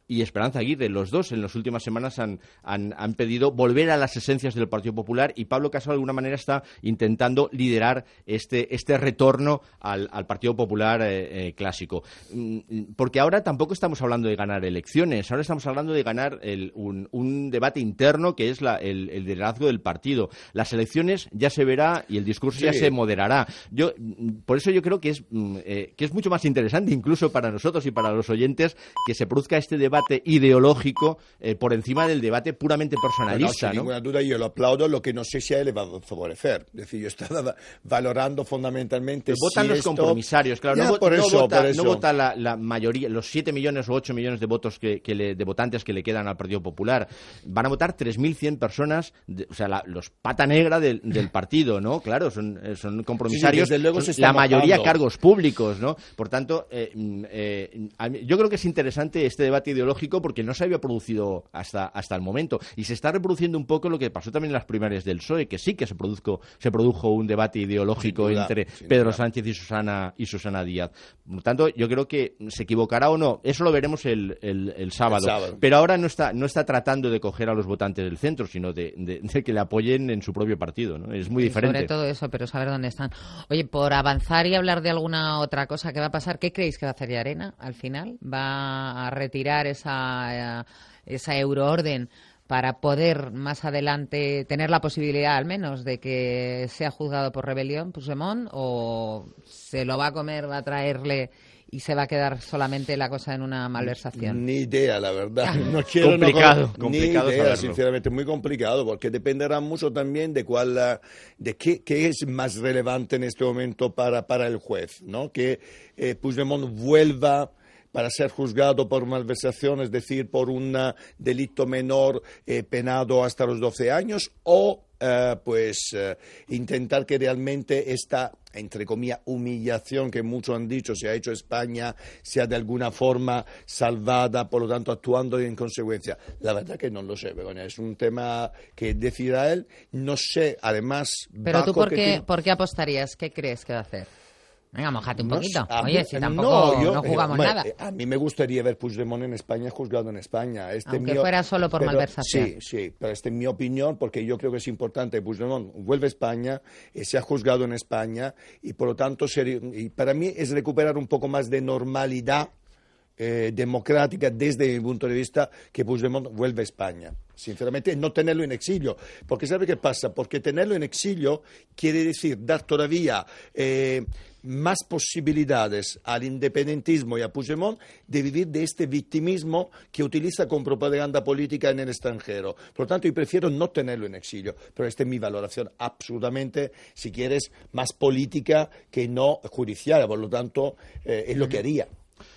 y Esperanza Aguirre, los dos en las últimas semanas han, han, han pedido volver a las esencias del Partido Popular, y Pablo Casado de alguna manera está intentando liderar este, este retorno al, al Partido Popular eh, eh, clásico. Porque ahora tampoco estamos hablando de ganar elecciones, ahora estamos hablando de ganar el, un, un debate interno que es la, el, el liderazgo del partido. Las elecciones ya se verá y el discurso sí. ya se moderará. Yo, por eso yo creo que es, eh, que es mucho más interesante incluso para nosotros y para los oyentes que se produzca este debate debate ideológico eh, por encima del debate puramente personalista. No, sin ¿no? ninguna duda yo lo aplaudo, lo que no sé si a él le va a favorecer. Es decir, yo estaba valorando fundamentalmente. Pero votan si los esto... compromisarios, claro. Ya, no, por no, eso, vota, por eso. no vota la, la mayoría, los siete millones o ocho millones de votos que, que le, de votantes que le quedan al Partido Popular. Van a votar tres mil cien personas, de, o sea, la, los pata negra del, del partido, ¿no? Claro, son, son compromisarios, sí, sí, desde luego son se la mayoría mojando. cargos públicos, ¿no? Por tanto, eh, eh, a mí, yo creo que es interesante este debate ideológico porque no se había producido hasta, hasta el momento. Y se está reproduciendo un poco lo que pasó también en las primarias del P S O E, que sí que se produjo, se produjo un debate ideológico duda, entre Pedro duda. Sánchez y Susana, y Susana Díaz. Por tanto, yo creo que se equivocará o no. Eso lo veremos el, el, el, sábado. el sábado. Pero ahora no está, no está tratando de coger a los votantes del centro, sino de, de, de que le apoyen en su propio partido, ¿no? Es muy diferente. Sobre todo eso, pero saber dónde están. Oye, por avanzar y hablar de alguna otra cosa que va a pasar, ¿qué creéis que va a hacer Llarena al final? ¿Va a retirar esa, esa euroorden para poder más adelante tener la posibilidad al menos de que sea juzgado por rebelión Puigdemont, o se lo va a comer, va a traerle y se va a quedar solamente la cosa en una malversación? Ni idea, la verdad. No quiero, complicado, no, complicado ni idea, saberlo. Sinceramente, muy complicado, porque dependerá mucho también de cuál, de qué, qué es más relevante en este momento para, para el juez, ¿no? Que eh, Puigdemont vuelva para ser juzgado por malversación, es decir, por un uh, delito menor eh, penado hasta los doce años, o uh, pues uh, intentar que realmente esta, entre comillas, humillación que muchos han dicho se ha hecho España sea de alguna forma salvada, por lo tanto actuando en consecuencia. La verdad que no lo sé, Begoña, es un tema que decidirá él. No sé, además... Pero tú, ¿por qué, tiene... ¿por qué apostarías? ¿Qué crees que va a hacer? Venga, mojate un No, poquito. a Oye, mí- si tampoco no, yo- no jugamos eh, nada. A mí me gustaría ver Puigdemont en España juzgado en España. Este Aunque mío- fuera solo por pero- malversación. Sí, sí, pero esta es mi opinión, porque yo creo que es importante que Puigdemont vuelva a España, eh, sea juzgado en España, y por lo tanto, sería- y para mí es recuperar un poco más de normalidad eh, democrática desde mi punto de vista, que Puigdemont vuelva a España. Sinceramente, no tenerlo en exilio. Porque ¿sabe qué pasa? Porque tenerlo en exilio quiere decir dar todavía eh, más posibilidades al independentismo y a Puigdemont de vivir de este victimismo que utiliza con propaganda política en el extranjero. Por lo tanto, yo prefiero no tenerlo en exilio. Pero esta es mi valoración absolutamente, si quieres, más política que no judicial. Por lo tanto, eh, es lo que haría.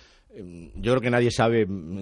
Yo creo que nadie sabe.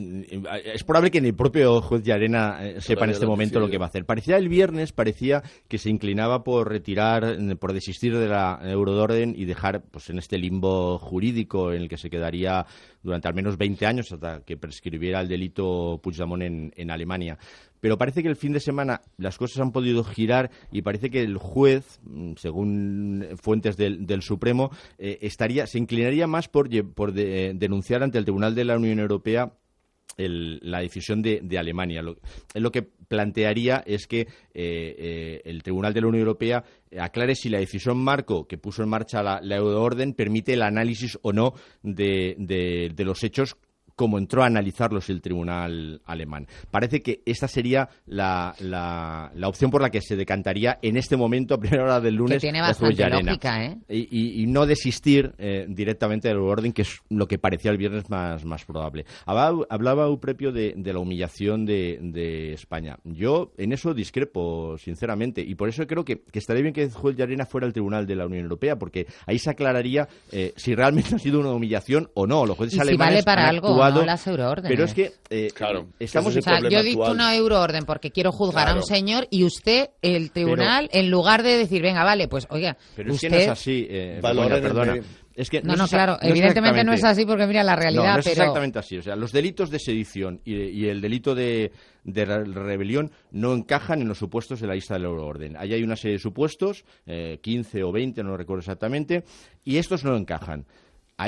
Es probable que ni el propio juez Llarena eh, sepa en este lo momento decide. lo que va a hacer. Parecía el viernes, parecía que se inclinaba por retirar, por desistir de la euroorden y dejar pues en este limbo jurídico en el que se quedaría durante al menos veinte años hasta que prescribiera el delito Puigdemont en, en Alemania. Pero parece que el fin de semana las cosas han podido girar y parece que el juez, según fuentes del, del Supremo, eh, estaría, se inclinaría más por, lle- por de- denunciar ante el Tribunal de la Unión Europea el- la decisión de, de Alemania. Lo, lo que plantearía es que eh, eh, el Tribunal de la Unión Europea aclare si la decisión marco que puso en marcha la, la euroorden permite el análisis o no de, de, de los hechos como entró a analizarlos el tribunal alemán. Parece que esta sería la, la, la opción por la que se decantaría en este momento, a primera hora del lunes, Que tiene el juez bastante Llarena. lógica, ¿eh? Y, y- y no desistir eh, directamente del orden, que es lo que parecía el viernes más, más probable. Hablaba, hablaba Eupropio de, de la humillación de, de España. Yo en eso discrepo, sinceramente, y por eso creo que, que estaría bien que el juez Llarena fuera al Tribunal de la Unión Europea, porque ahí se aclararía eh, si realmente ha sido una humillación o no. Los jueces Y si alemanes vale para han algo, actuado- no las euroórdenes. Pero es que eh, estamos O sea, yo he dicto una euroorden porque quiero juzgar a un Claro. señor y usted, el tribunal, en lugar de decir, venga, vale, pues oiga, Pero es usted... que no es así, eh, Valora Begoña, el perdona. medio. Es que No, no, es exa- claro, no es evidentemente no es exactamente- así porque mira la realidad, No, no es pero... exactamente así. O sea, los delitos de sedición y, y el delito de, de re- rebelión no encajan en los supuestos de la lista de la euroorden. Ahí hay una serie de supuestos, eh, quince o veinte, no recuerdo exactamente, y estos no encajan. Hay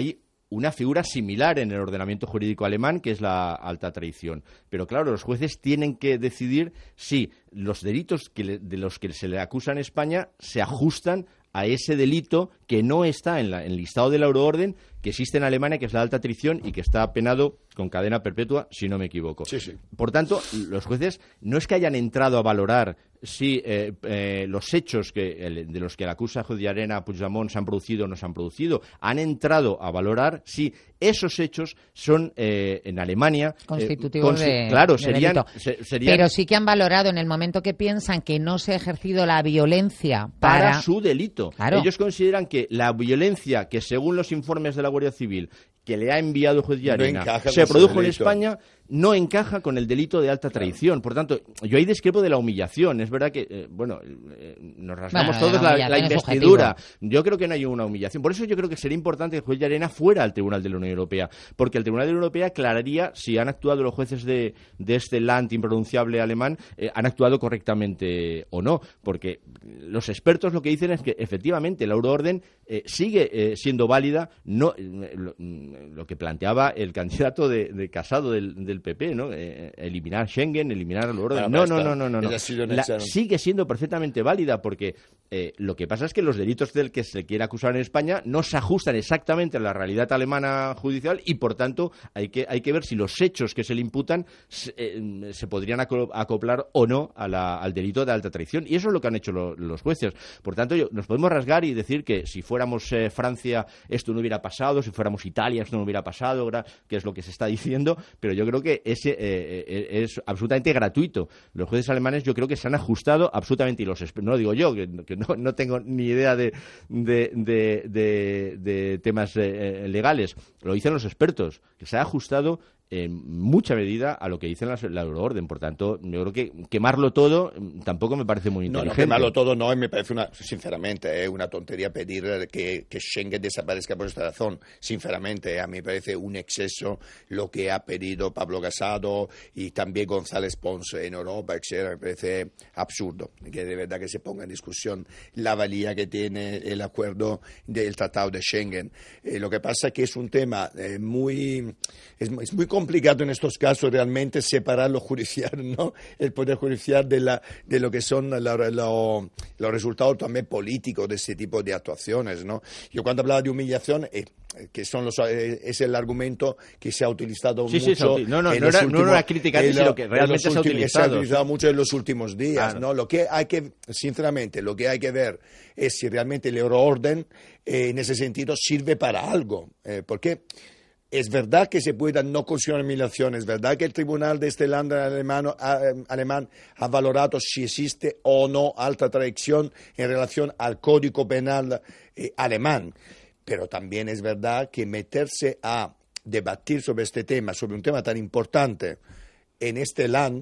una figura similar en el ordenamiento jurídico alemán, que es la alta traición. Pero claro, los jueces tienen que decidir si los delitos que le, de los que se le acusa en España se ajustan a ese delito que no está en, la, en el listado de la euroorden que existe en Alemania, que es la alta traición y que está penado con cadena perpetua, si no me equivoco. Sí, sí. Por tanto, los jueces no es que hayan entrado a valorar si eh, eh, los hechos que, el, de los que la acusa Arena Puigdemont se han producido o no se han producido, han entrado a valorar si esos hechos son eh, en Alemania constitutivos eh, consi- de, claro, de serían, delito. se, serían Pero sí que han valorado en el momento que piensan que no se ha ejercido la violencia para, para su delito. Claro. Ellos consideran que la violencia que, según los informes de la Guardia Civil, que le ha enviado el juez Llarena, no se produjo en España, no encaja con el delito de alta traición. Por tanto, yo ahí discrepo de la humillación. Es verdad que, eh, bueno, eh, nos rasgamos bueno, todos la, la, la investidura. Yo creo que no hay una humillación. Por eso yo creo que sería importante que el juez Llarena fuera al Tribunal de la Unión Europea, porque el Tribunal de la Unión Europea aclararía si han actuado los jueces de, de este Land impronunciable alemán, eh, han actuado correctamente o no. Porque los expertos lo que dicen es que, efectivamente, la euroorden eh, sigue eh, siendo válida, no eh, lo, lo que planteaba el candidato de, de Casado del, del P P, ¿no? Eh, eliminar Schengen, eliminar la euroorden. No, no, no, no, no, no. La, sigue siendo perfectamente válida porque eh, lo que pasa es que los delitos del que se quiere acusar en España no se ajustan exactamente a la realidad alemana judicial y, por tanto, hay que, hay que ver si los hechos que se le imputan se, eh, se podrían acoplar o no a la, al delito de alta traición. Y eso es lo que han hecho lo, los jueces. Por tanto, yo, nos podemos rasgar y decir que si fuéramos eh, Francia esto no hubiera pasado, si fuéramos Italia esto no hubiera pasado, que es lo que se está diciendo, pero yo creo que ese eh, es absolutamente gratuito. Los jueces alemanes yo creo que se han ajustado absolutamente, y los no lo digo yo, que, que no, no tengo ni idea de, de, de, de, de temas eh, legales, lo dicen los expertos, que se ha ajustado en mucha medida a lo que dice la, la euroorden. Por tanto, yo creo que quemarlo todo tampoco me parece muy no, inteligente. No, quemarlo todo no, me parece una, sinceramente, es una tontería pedir que, que Schengen desaparezca por esta razón. Sinceramente, a mí me parece un exceso lo que ha pedido Pablo Casado y también González Pons en Europa, etcétera. Me parece absurdo que de verdad que se ponga en discusión la valía que tiene el acuerdo del Tratado de Schengen. Eh, lo que pasa es que es un tema eh, muy, es, es muy complicado en estos casos realmente separar lo judicial, ¿no? El poder judicial de, la, de lo que son la, la, los resultados también políticos de este tipo de actuaciones, ¿no? Yo cuando hablaba de humillación, eh, que son los, eh, es el argumento que se ha utilizado sí, mucho. Sí, no, no, en no, los era, últimos, no era crítica, en sino que realmente se ha últimos, utilizado. Se ha utilizado mucho en los últimos días, claro. ¿no? Lo que hay que, sinceramente, lo que hay que ver es si realmente el euroorden eh, en ese sentido sirve para algo, eh, porque es verdad que se puedan no considerar humillaciones, es verdad que el tribunal de este land alemán, alemán ha valorado si existe o no alta traición en relación al código penal eh, alemán, pero también es verdad que meterse a debatir sobre este tema, sobre un tema tan importante en este land,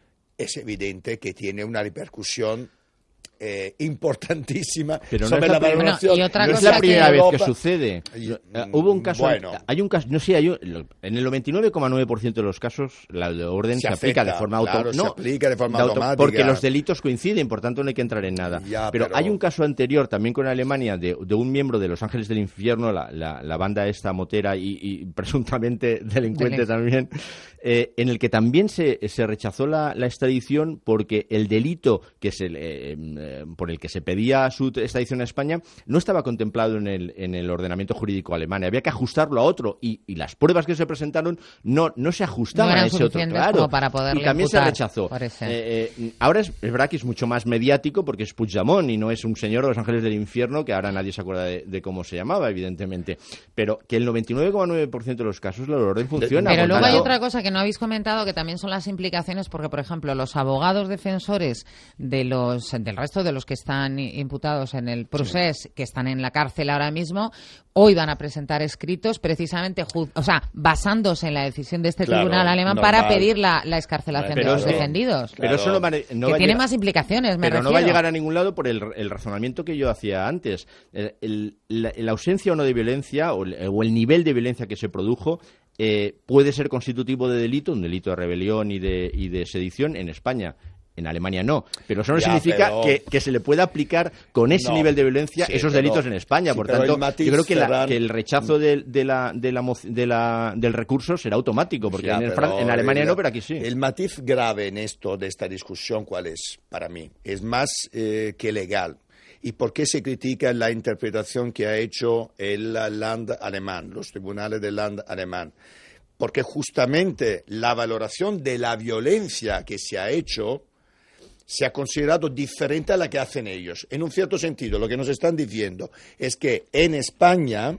es evidente que tiene una repercusión Eh, importantísima pero sobre no la, la valoración. Bueno, y otra no cosa es la primera vez que sucede. Y, uh, hubo un caso, bueno. hay un caso, no sé, hay un, en el noventa y nueve coma nueve por ciento de los casos la orden se, se afecta, aplica de forma claro, automática. No, se aplica de forma de auto automática. porque los delitos coinciden, por tanto no hay que entrar en nada. Ya, pero, pero hay un caso anterior también con Alemania de, de un miembro de Los Ángeles del Infierno, la, la, la banda esta motera y, y presuntamente delincuente Delin. también, eh, en el que también se, se rechazó la, la extradición porque el delito que se, eh, eh, por el que se pedía su extradición a España no estaba contemplado en el, en el ordenamiento jurídico alemán. Había que ajustarlo a otro y, y las pruebas que se presentaron no, no se ajustaban no a ese otro. Claro. Para y también se rechazó. Eh, eh, ahora es, es verdad que es mucho más mediático porque es Puigdemont y no es un señor de Los Ángeles del Infierno que ahora nadie se acuerda de, de cómo se llamaba, evidentemente. Pero que el noventa y nueve coma nueve por ciento de los casos la orden funciona. Pero luego hay otra cosa que no habéis comentado que también son las implicaciones porque, por ejemplo, los abogados defensores de los del resto de los que están imputados en el procés, sí. que están en la cárcel ahora mismo, hoy van a presentar escritos precisamente, o sea, basándose en la decisión de este claro, tribunal alemán normal. para pedir la, la escarcelación pero de los que, defendidos. Pero eso no va, no que va tiene llegar, más implicaciones, me Pero refiero. no va a llegar a ningún lado por el, el razonamiento que yo hacía antes. El, el, la, la ausencia o no de violencia o el, o el nivel de violencia que se produjo eh, puede ser constitutivo de delito, un delito de rebelión y de, y de sedición en España. En Alemania no, pero eso no Ya, significa pero- que, que se le pueda aplicar con ese No. nivel de violencia Sí, esos pero- delitos en España. sí, Por pero tanto, el matiz, yo creo que, la- Ferran- que el rechazo de, de la, de la, mo- de la- del recurso será automático, porque Ya, en, el pero Fran- en Alemania el- no, pero aquí sí. El matiz grave en esto, de esta discusión, ¿cuál es para mí? Es más eh, que legal. ¿Y por qué se critica la interpretación que ha hecho el Land alemán, los tribunales del Land alemán? Porque justamente la valoración de la violencia que se ha hecho se ha considerado diferente a la que hacen ellos. En un cierto sentido, lo que nos están diciendo es que en España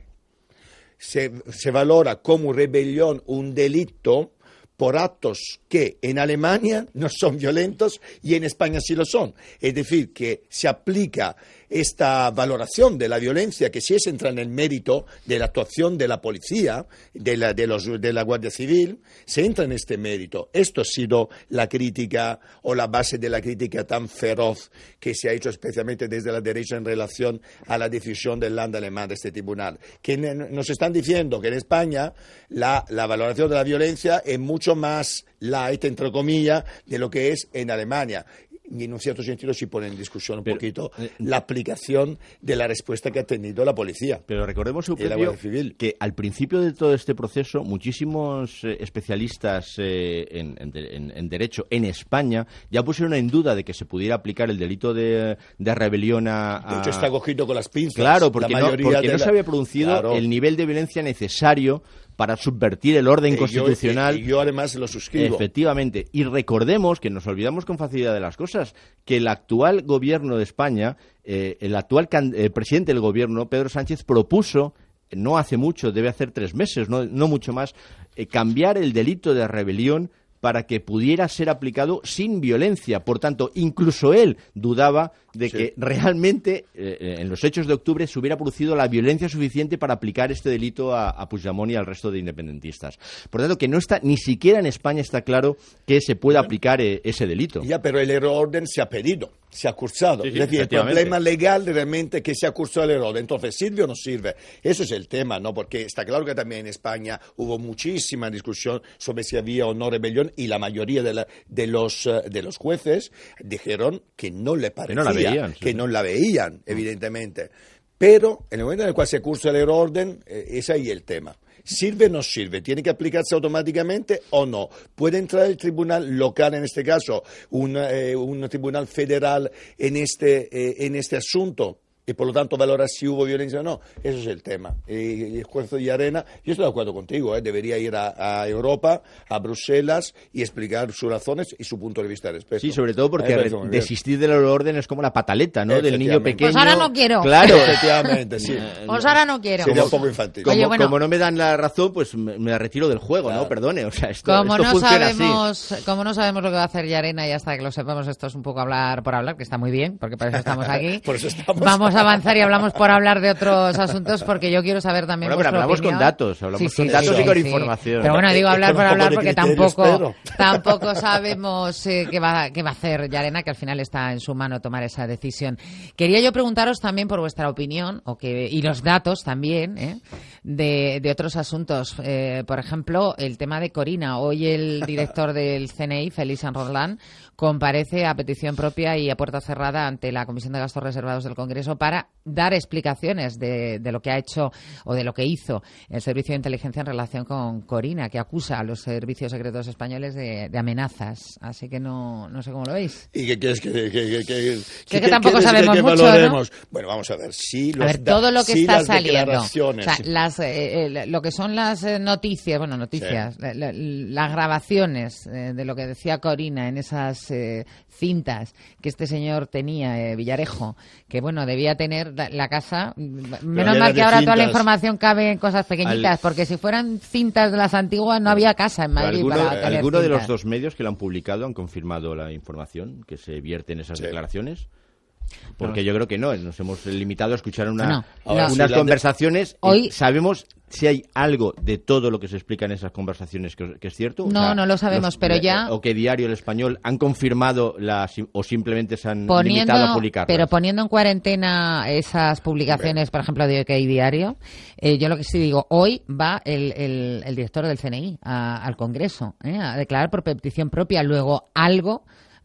se, se valora como rebelión un delito por actos que en Alemania no son violentos y en España sí lo son. Es decir, que se aplica esta valoración de la violencia que sí se entra en el mérito de la actuación de la policía, de la, de los, de la Guardia Civil, se entra en este mérito. Esto ha sido la crítica o la base de la crítica tan feroz que se ha hecho especialmente desde la derecha en relación a la decisión del Land alemán de este tribunal. Que nos están diciendo que en España la, la valoración de la violencia es mucho más light, entre comillas, de lo que es en Alemania. Y en un cierto sentido sí pone en discusión un Pero, poquito eh, la aplicación de la respuesta que ha tenido la policía. Pero recordemos, y la Eusebio, Guardia Civil. que al principio de todo este proceso, muchísimos eh, especialistas eh, en, en de- en- en derecho en España ya pusieron en duda de que se pudiera aplicar el delito de, de rebelión a... a- De hecho, está cogido con las pinzas. Claro, porque La no, mayoría porque de no la- se había producido Claro. el nivel de violencia necesario para subvertir el orden Y yo- constitucional. y- y yo además lo suscribo. Efectivamente. Y recordemos que nos olvidamos con facilidad de las cosas, que el actual gobierno de España, eh, el actual can- eh, presidente del gobierno, Pedro Sánchez, propuso, no hace mucho, debe hacer tres meses, no, no mucho más, eh, cambiar el delito de rebelión para que pudiera ser aplicado sin violencia. Por tanto, incluso él dudaba de Sí. que realmente eh, en los hechos de octubre se hubiera producido la violencia suficiente para aplicar este delito a, a Puigdemont y al resto de independentistas. Por tanto, que no está, ni siquiera en España está claro que se pueda aplicar eh, ese delito. Ya, pero el orden se ha pedido, se ha cursado. Sí, sí, es decir, el efectivamente. problema legal realmente que se ha cursado el orden. Entonces, ¿sirve o no sirve? Eso es el tema, ¿no? Porque está claro que también en España hubo muchísima discusión sobre si había o no rebelión y la mayoría de, la- de, los, eh, de los jueces dijeron que no le parecía, no la veían, sí. que no la veían, evidentemente. Pero en el momento en el cual se cursa el orden, eh, es ahí el tema. ¿Sirve o no sirve? ¿Tiene que aplicarse automáticamente o no? ¿Puede entrar el tribunal local, en este caso, un, eh, un tribunal federal en este, eh, en este asunto? Y por lo tanto valorar si hubo violencia o no. Eso es el tema. Y el juez de Arena, yo estoy de acuerdo contigo, ¿eh? Debería ir a, a Europa, a Bruselas y explicar sus razones y su punto de vista al respecto. Sí, sobre todo A mí porque me parece muy bien. desistir del orden es como la pataleta, ¿no? Del niño Efectivamente. pequeño. Pues ahora no quiero. Claro. Efectivamente, sí. Pues ahora no quiero. Sería un poco infantil. Como, Oye, bueno. como no me dan la razón, pues me, me retiro del juego, ¿no? Perdone, o sea, esto, Como esto no, funciona así. sabemos, como no sabemos lo que va a hacer Yarena y hasta que lo sepamos, esto es un poco hablar por hablar, que está muy bien, porque para eso estamos aquí. Por eso estamos. Vamos a avanzar y hablamos por hablar de otros asuntos, porque yo quiero saber también Bueno, pero vuestra hablamos opinión. con datos, hablamos Sí, sí, con sí, datos sí, y con sí. información. Pero bueno, digo Es hablar con por un poco hablar de porque criterios, tampoco, Pedro. tampoco sabemos eh, qué, va, qué va a hacer Yarena, que al final está en su mano tomar esa decisión. Quería yo preguntaros también por vuestra opinión, o que, y los datos también, ¿eh? de, de otros asuntos. Eh, por ejemplo, el tema de Corina. Hoy el director del C N I, Félix San Roldán, comparece a petición propia y a puerta cerrada ante la Comisión de Gastos Reservados del Congreso para dar explicaciones de, de lo que ha hecho o de lo que hizo el Servicio de Inteligencia en relación con Corina, que acusa a los servicios secretos españoles de, de amenazas. Así que no, no sé cómo lo veis. ¿Y qué quieres que, que, que, que, que, que tampoco quieres sabemos que mucho, valoremos? ¿No? Bueno, vamos a ver. Sí, los A ver, da- todo lo que sí está las saliendo, o declaraciones, sea, sí. las, eh, eh, lo que son las eh, noticias, bueno, noticias, la- la- las grabaciones eh, de lo que decía Corina en esas eh, cintas que este señor tenía, eh, Villarejo, que bueno, debía tener la, la casa, menos llena mal que de ahora toda la cintas. información cabe en cosas pequeñitas, Al- porque si fueran cintas de las antiguas no había casa en Madrid ¿Alguno, para tener alguno de los cintas. dos medios que lo han publicado han confirmado la información que se vierte en esas declaraciones? Porque No. yo creo que no, nos hemos limitado a escuchar una, No, Ahora, unas sí, la de- conversaciones. Hoy- y ¿Sabemos si hay algo de todo lo que se explica en esas conversaciones que, que es cierto? No, no lo sabemos, pero ya- ¿O que Diario El Español han confirmado las, o simplemente se han Poniendo, limitado a publicarlas? pero poniendo en cuarentena esas publicaciones, por ejemplo, de OK Diario, eh, yo lo que sí digo, hoy va el, el, el director del C N I a- al Congreso, ¿eh? a declarar por petición propia, luego algo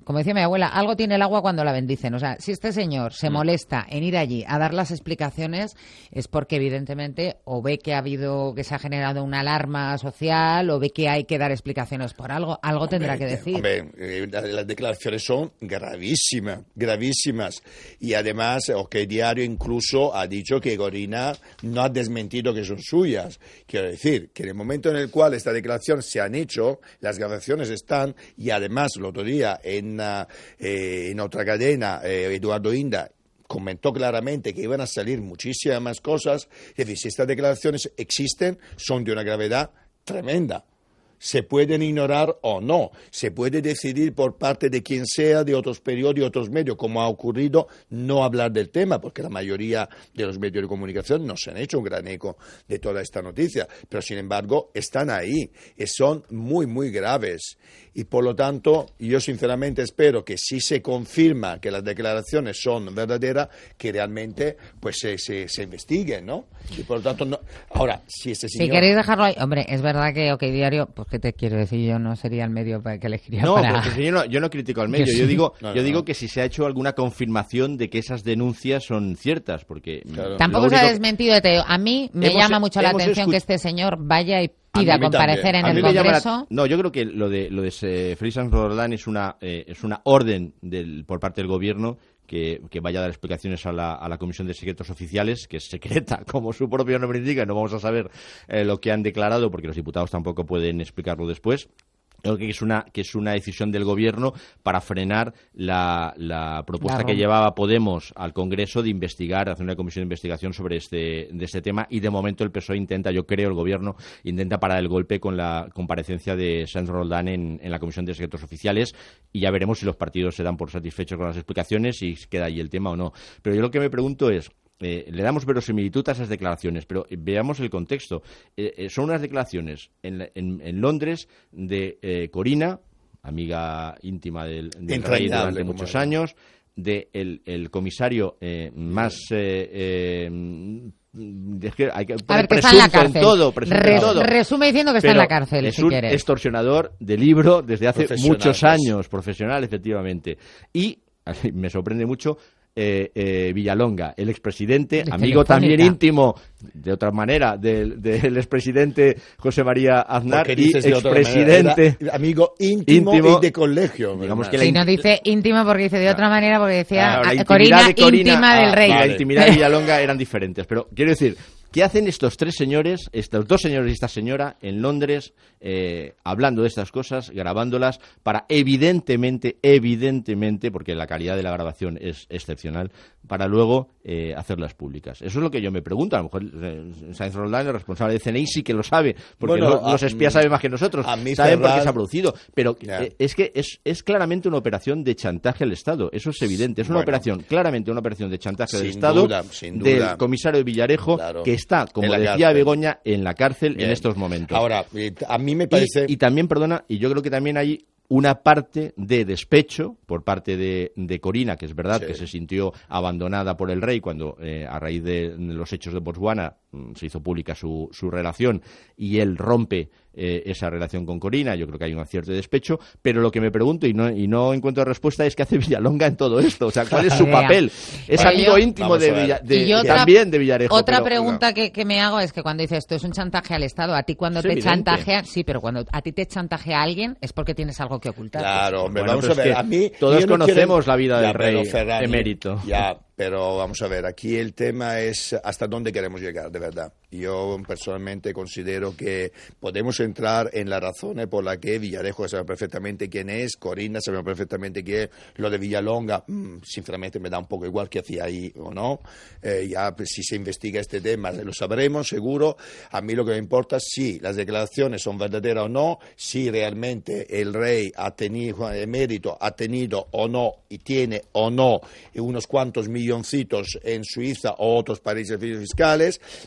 como decía mi abuela, algo tiene el agua cuando la bendicen. O sea, si este señor se molesta en ir allí a dar las explicaciones, es porque evidentemente o ve que ha habido, que se ha generado una alarma social, o ve que hay que dar explicaciones por algo, algo hombre, tendrá que decir. Hombre, eh, las declaraciones son gravísimas, gravísimas. Y además, OK Diario incluso ha dicho que Corina no ha desmentido que son suyas. Quiero decir, que en el momento en el cual esta declaración se han hecho, las grabaciones están, y además el otro día en, uh, eh, en otra cadena, eh, Eduardo Inda comentó claramente que iban a salir muchísimas más cosas. Es decir, si estas declaraciones existen, son de una gravedad tremenda. Se pueden ignorar o no, se puede decidir por parte de quien sea, de otros periódicos y otros medios, como ha ocurrido, no hablar del tema, porque la mayoría de los medios de comunicación no se han hecho un gran eco de toda esta noticia, pero sin embargo están ahí y son muy, muy graves. Y por lo tanto, yo sinceramente espero que si se confirma que las declaraciones son verdaderas, que realmente pues se, se, se investiguen, ¿no? Y por lo tanto, no. Ahora, si este señor... Si queréis dejarlo ahí, hombre, es verdad que OK Diario, pues qué te quiero decir, yo no sería el medio que elegiría no, para... No, yo no, yo no critico al medio, yo, yo sí. digo, no, no, yo digo no. que si se ha hecho alguna confirmación de que esas denuncias son ciertas, porque... Claro. Tampoco se ha desmentido, Teo. A mí me hemos, llama mucho la atención escuch... que este señor vaya y pida comparecer en el Congreso. La... No, yo creo que lo de lo de Félix Sáenz Roldán es una eh, es una orden del, por parte del Gobierno que, que vaya a dar explicaciones a la, a la Comisión de Secretos Oficiales, que es secreta, como su propio nombre indica, no vamos a saber eh, lo que han declarado, porque los diputados tampoco pueden explicarlo después. Creo que es una que es una decisión del Gobierno para frenar la, la propuesta claro. que llevaba Podemos al Congreso de investigar, hacer una comisión de investigación sobre este de este tema, y de momento el P S O E intenta, yo creo, el Gobierno intenta parar el golpe con la comparecencia de Sáenz Roldán en, en la Comisión de Secretos Oficiales, y ya veremos si los partidos se dan por satisfechos con las explicaciones y queda ahí el tema o no. Pero yo lo que me pregunto es, Eh, le damos verosimilitud a esas declaraciones, pero veamos el contexto. Eh, eh, son unas declaraciones en, en, en Londres de eh, Corina, amiga íntima del, del rey durante muchos años, de el, el comisario eh, más... Eh, eh, Es que hay que a ver, que está en la cárcel. En todo, Re, en todo. Resume diciendo que está Pero en la cárcel, es si un quieres. Extorsionador de libro desde hace muchos pues. años, profesional, efectivamente. Y me sorprende mucho... Eh, eh, Villalonga, el expresidente, de amigo Telefónica. también íntimo, de otra manera, del, del expresidente José María Aznar, y expresidente, amigo íntimo, íntimo y de colegio. Digamos que si no dice íntimo porque dice de claro. otra manera, porque decía claro, a, Corina, de Corina íntima ah, del rey. Vale. La intimidad de Villalonga eran diferentes, pero quiero decir, ¿qué hacen estos tres señores, estos dos señores y esta señora en Londres, eh, hablando de estas cosas, grabándolas, para evidentemente, evidentemente, porque la calidad de la grabación es excepcional, para luego eh, hacerlas públicas? Eso es lo que yo me pregunto. A lo mejor eh, Sáenz Roldán, el responsable de C N I, sí que lo sabe, porque bueno, lo, los espías saben más que nosotros, saben Ferran... por qué se ha producido, pero yeah. eh, es que es, es claramente una operación de chantaje al Estado, eso es evidente, es una bueno, operación, claramente una operación de chantaje del Estado, duda, sin duda. del comisario de Villarejo, claro. que está, como decía cárcel. Begoña, en la cárcel Bien. en estos momentos. Ahora, a mí me parece... Y, y también, perdona, y yo creo que también hay una parte de despecho por parte de, de Corina, que es verdad sí. que se sintió abandonada por el rey cuando, eh, a raíz de los hechos de Botswana, se hizo pública su, su relación y él rompe eh, esa relación con Corina. Yo creo que hay un cierto despecho, pero lo que me pregunto y no, y no encuentro respuesta es qué hace Villalonga en todo esto, o sea, ¿cuál es su papel? Es bueno, amigo yo, íntimo de, Villa, de, de otra, también de Villarejo. Otra pero, pregunta no. que, que me hago es que cuando dices esto es un chantaje al Estado, a ti cuando es te evidente. chantajea, sí, pero cuando a ti te chantajea alguien es porque tienes algo que ocultar. Claro, hombre, bueno, vamos a ver, es que a mí todos no conocemos quiero... la vida del ya, rey Ferrari, emérito. Ya, pero vamos a ver, aquí el tema es hasta dónde queremos llegar, de verdad. Yo personalmente considero que podemos entrar en las razones por las que Villarejo sabe perfectamente quién es, Corina sabe perfectamente quién es, lo de Villalonga, mmm, sinceramente me da un poco igual que hacía ahí o no. Eh, ya pues, si se investiga este tema lo sabremos seguro. A mí lo que me importa es si las declaraciones son verdaderas o no, si realmente el rey ha tenido emérito, ha tenido o no y tiene o no unos cuantos milloncitos en Suiza o otros países fiscales. Me interesa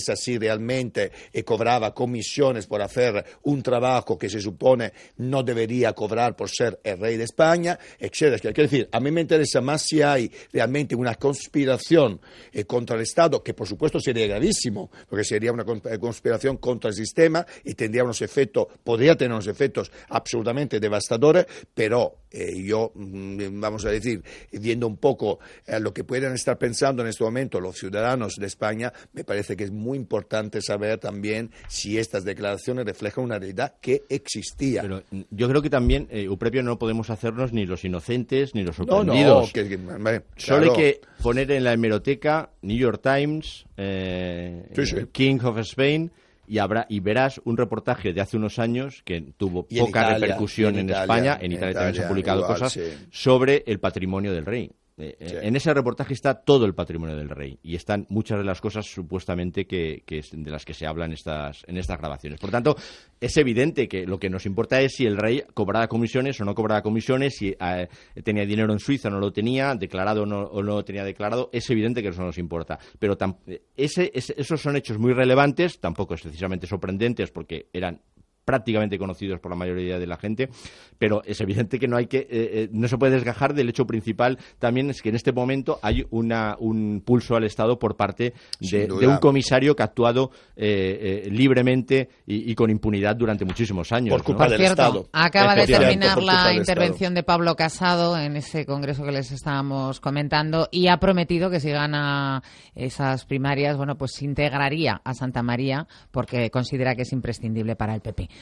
empresa si realmente eh, cobraba comisiones por hacer un trabajo que se supone no debería cobrar por ser el rey de España, etcétera. Quiero decir, a mí me interesa más si hay realmente una conspiración eh, contra el Estado, que por supuesto sería gravísimo, porque sería una conspiración contra el sistema y tendría unos efectos, podría tener unos efectos absolutamente devastadores, pero eh, yo, vamos a decir, viendo un poco eh, lo que pueden estar pensando en este momento los ciudadanos de España, me parece que es muy importante saber también si estas declaraciones reflejan una realidad que existía. Pero yo creo que también, eh, Eupropio, no podemos hacernos ni los inocentes ni los sorprendidos. No, no, que, que, vale, Solo claro. hay que poner en la hemeroteca New York Times, eh, sí, sí. King of Spain, y habrá y verás un reportaje de hace unos años que tuvo y en poca Italia, repercusión en, en Italia, España, en en Italia, Italia también se han publicado igual, cosas sí. sobre el patrimonio del rey. Eh, Sí. En ese reportaje está todo el patrimonio del rey y están muchas de las cosas supuestamente que, que es de las que se habla en estas, en estas grabaciones. Por tanto, es evidente que lo que nos importa es si el rey cobraba comisiones o no cobraba comisiones, si eh, tenía dinero en Suiza o no lo tenía, declarado o no, o no lo tenía declarado. Es evidente que eso nos importa. Pero tam- ese, ese, esos son hechos muy relevantes, tampoco excesivamente sorprendentes porque eran prácticamente conocidos por la mayoría de la gente, pero es evidente que no hay que eh, eh, no se puede desgajar del hecho principal. También es que en este momento hay una, un pulso al Estado por parte de, de un comisario que ha actuado eh, eh, libremente y, y con impunidad durante muchísimos años. Por culpa ¿no? del Cierto, Estado. acaba de Efectivamente, terminar por culpa la del intervención de Pablo Casado en ese congreso que les estábamos comentando y ha prometido que si gana esas primarias, bueno, pues integraría a Santa María porque considera que es imprescindible para el P P.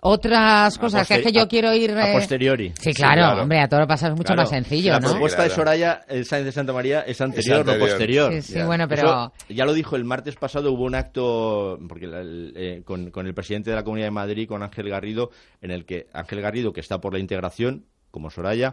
Otras cosas que es que yo a, quiero ir... A eh... posteriori. Sí, claro, sí, claro, hombre, a todo lo pasa es mucho claro. más sencillo, la ¿no? La propuesta sí, de claro. Soraya el Sáenz de Santa María es anterior, es anterior. no posterior. Sí, sí, Ya. bueno, pero... Eso, ya lo dijo el martes pasado, hubo un acto porque la, el, eh, con, con el presidente de la Comunidad de Madrid, con Ángel Garrido, en el que Ángel Garrido, que está por la integración, como Soraya,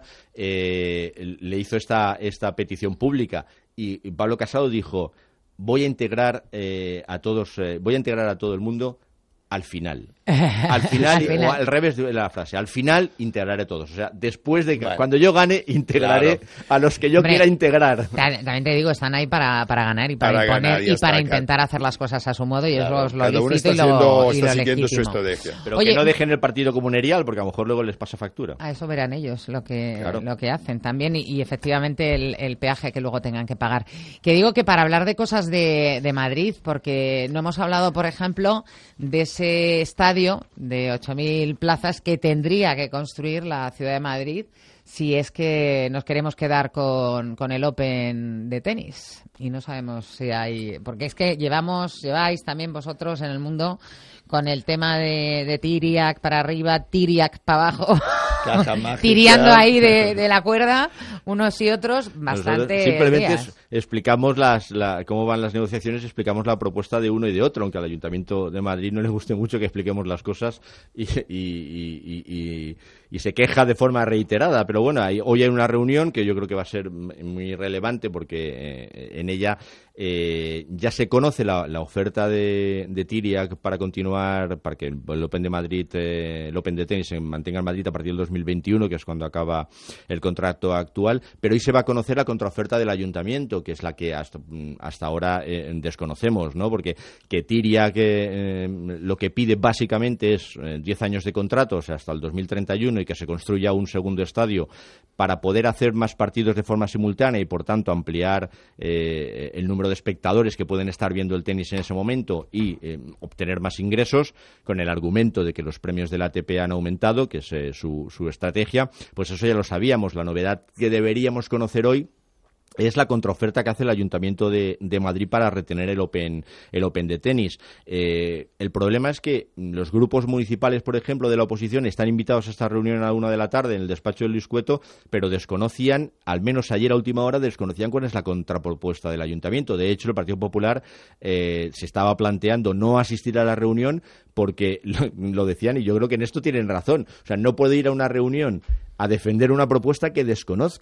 eh, le hizo esta, esta petición pública y, y Pablo Casado dijo: voy a integrar eh, a todos, eh, voy a integrar a todo el mundo al final. Al final, Al final. o al revés de la frase, al final integraré a todos. O sea, después de que, Bueno. cuando yo gane, integraré Claro. a los que yo Hombre, quiera integrar. Ta- También te digo, están ahí para, para ganar y para, Para imponer ganar, ya y para está, intentar hacer las cosas a su modo y Claro, eso es lo cada uno lícito está y lo, haciendo- y está lo siguiendo su legítimo. estrategia. Pero Oye, que no dejen el partido comunerial, porque a lo mejor luego les pasa factura. a eso verán ellos lo que, Claro. lo que hacen también y, y efectivamente el, el peaje que luego tengan que pagar. Que digo que para hablar de cosas de, de Madrid, porque no hemos hablado, por ejemplo, de ese estadio de ocho mil plazas que tendría que construir la ciudad de Madrid si es que nos queremos quedar con, con el Open de tenis. Y no sabemos si hay... Porque es que llevamos, lleváis también vosotros en el mundo con el tema de, de Tiriac para arriba, Tiriac para abajo, Caja mágica. tiriando ahí de, de la cuerda, unos y otros, bastante Nosotros simplemente días. es- explicamos las, la, cómo van las negociaciones, explicamos la propuesta de uno y de otro, aunque al Ayuntamiento de Madrid no le guste mucho que expliquemos las cosas y, y, y, y, y, y se queja de forma reiterada. Pero bueno, hay, hoy hay una reunión que yo creo que va a ser muy relevante porque eh, en ella eh, ya se conoce la, la oferta de, de Tiriac para continuar, para que el Open de Madrid, eh, el Open de tenis se mantenga en Madrid a partir del dos mil veintiuno, que es cuando acaba el contrato actual. Pero hoy se va a conocer la contraoferta del Ayuntamiento, que es la que hasta, hasta ahora eh, desconocemos, ¿no? Porque que Tiriac que, eh, lo que pide básicamente es eh, diez años de contrato, o sea, hasta el dos mil treinta y uno, y que se construya un segundo estadio para poder hacer más partidos de forma simultánea y, por tanto, ampliar eh, el número de espectadores que pueden estar viendo el tenis en ese momento y eh, obtener más ingresos, con el argumento de que los premios de la A T P han aumentado, que es eh, su, su estrategia. Pues eso ya lo sabíamos. La novedad que deberíamos conocer hoy es la contraoferta que hace el Ayuntamiento de, de Madrid para retener el Open, el Open de tenis. Eh, el problema es que los grupos municipales, por ejemplo, de la oposición, están invitados a esta reunión a la una de la tarde en el despacho de Luis Cueto, pero desconocían, al menos ayer a última hora, desconocían cuál es la contrapropuesta del Ayuntamiento. De hecho, el Partido Popular eh, se estaba planteando no asistir a la reunión porque lo, lo decían, y yo creo que en esto tienen razón. O sea, no puedo ir a una reunión a defender una propuesta que desconozco,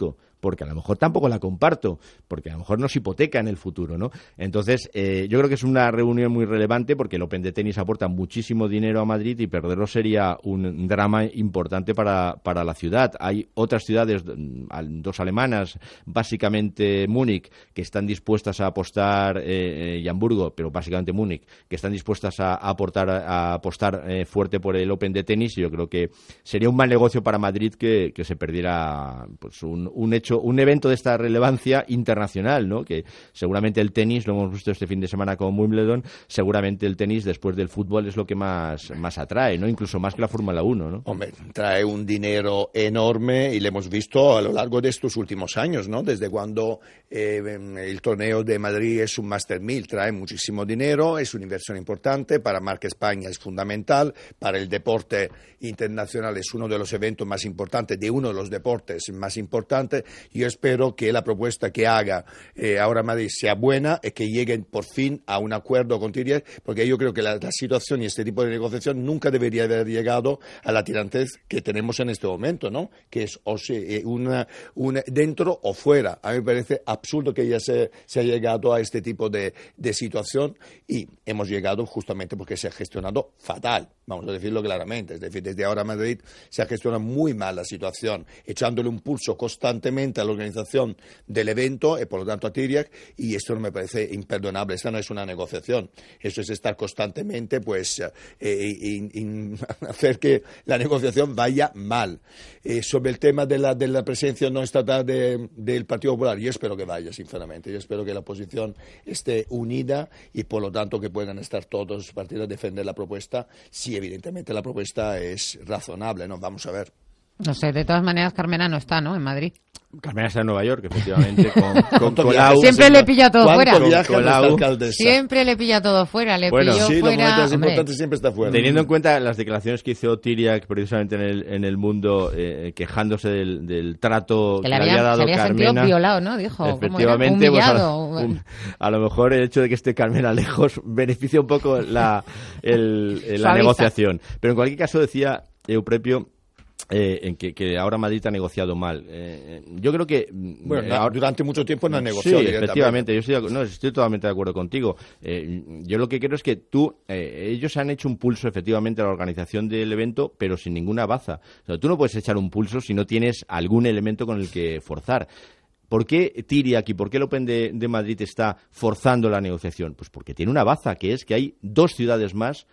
porque a lo mejor tampoco la comparto, porque a lo mejor nos hipoteca en el futuro, ¿no? Entonces, eh, yo creo que es una reunión muy relevante porque el Open de tenis aporta muchísimo dinero a Madrid y perderlo sería un drama importante para, para la ciudad. Hay otras ciudades, dos alemanas, básicamente Múnich, que están dispuestas a apostar, eh, y Hamburgo, pero básicamente Múnich, que están dispuestas a, a, aportar, a apostar eh, fuerte por el Open de tenis. Y yo creo que sería un mal negocio para Madrid que, que se perdiera pues un, un hecho, un evento de esta relevancia internacional, ¿no? Que seguramente el tenis, lo hemos visto este fin de semana con Wimbledon, seguramente el tenis después del fútbol es lo que más, más atrae, ¿no? Incluso más que la Fórmula uno, ¿no? Hombre, trae un dinero enorme y lo hemos visto a lo largo de estos últimos años, ¿no? Desde cuando eh, el torneo de Madrid es un Master mil, trae muchísimo dinero, es una inversión importante, para Marca España es fundamental, para el deporte internacional es uno de los eventos más importantes, de uno de los deportes más importantes. Yo espero que la propuesta que haga eh, ahora Madrid sea buena y que lleguen por fin a un acuerdo con T D F, porque yo creo que la, la situación y este tipo de negociación nunca debería haber llegado a la tirantez que tenemos en este momento, ¿no? Que es o sea, una, una, dentro o fuera. A mí me parece absurdo que ya se, se ha llegado a este tipo de, de situación, y hemos llegado justamente porque se ha gestionado fatal, vamos a decirlo claramente. Es decir, desde ahora Madrid se ha gestionado muy mal la situación, echándole un pulso constantemente a la organización del evento y por lo tanto a T D F, y esto no me parece imperdonable. Esta no es una negociación, esto es estar constantemente pues eh, in, in, hacer que la negociación vaya mal. Eh, sobre el tema de la, de la presencia no estatal de, del Partido Popular, yo espero que vaya, sinceramente. Yo espero que la oposición esté unida y por lo tanto que puedan estar todos los partidos a defender la propuesta, si evidentemente la propuesta es razonable, ¿no? Vamos a ver. No sé, de todas maneras Carmena no está, ¿no?, en Madrid. Carmena está en Nueva York, efectivamente, con, con Colau. Siempre le pilla todo fuera. Con Siempre le pilla todo fuera, le bueno, pilló sí, fuera. Los momentos importantes siempre está fuera. Teniendo en cuenta las declaraciones que hizo Tiriac precisamente en el, en el Mundo, eh, quejándose del, del trato que, que le había, había dado se había Carmena. sentido violado, ¿no? Dijo, efectivamente, ¿cómo era? Humillado. Pues a, un, a lo mejor el hecho de que esté Carmena lejos beneficia un poco la, el, la negociación. Pero en cualquier caso decía Euprepio Eh, en que, que ahora Madrid ha negociado mal. Eh, yo creo que... Bueno, eh, ahora, durante mucho tiempo no ha negociado. Sí, efectivamente. Yo estoy, no, estoy totalmente de acuerdo contigo. Eh, yo lo que creo es que tú... Eh, ellos han hecho un pulso, efectivamente, a la organización del evento, pero sin ninguna baza. O sea, tú no puedes echar un pulso si no tienes algún elemento con el que forzar. ¿Por qué Tiriac y por qué el Open de, de Madrid está forzando la negociación? Pues porque tiene una baza, que es que hay dos ciudades más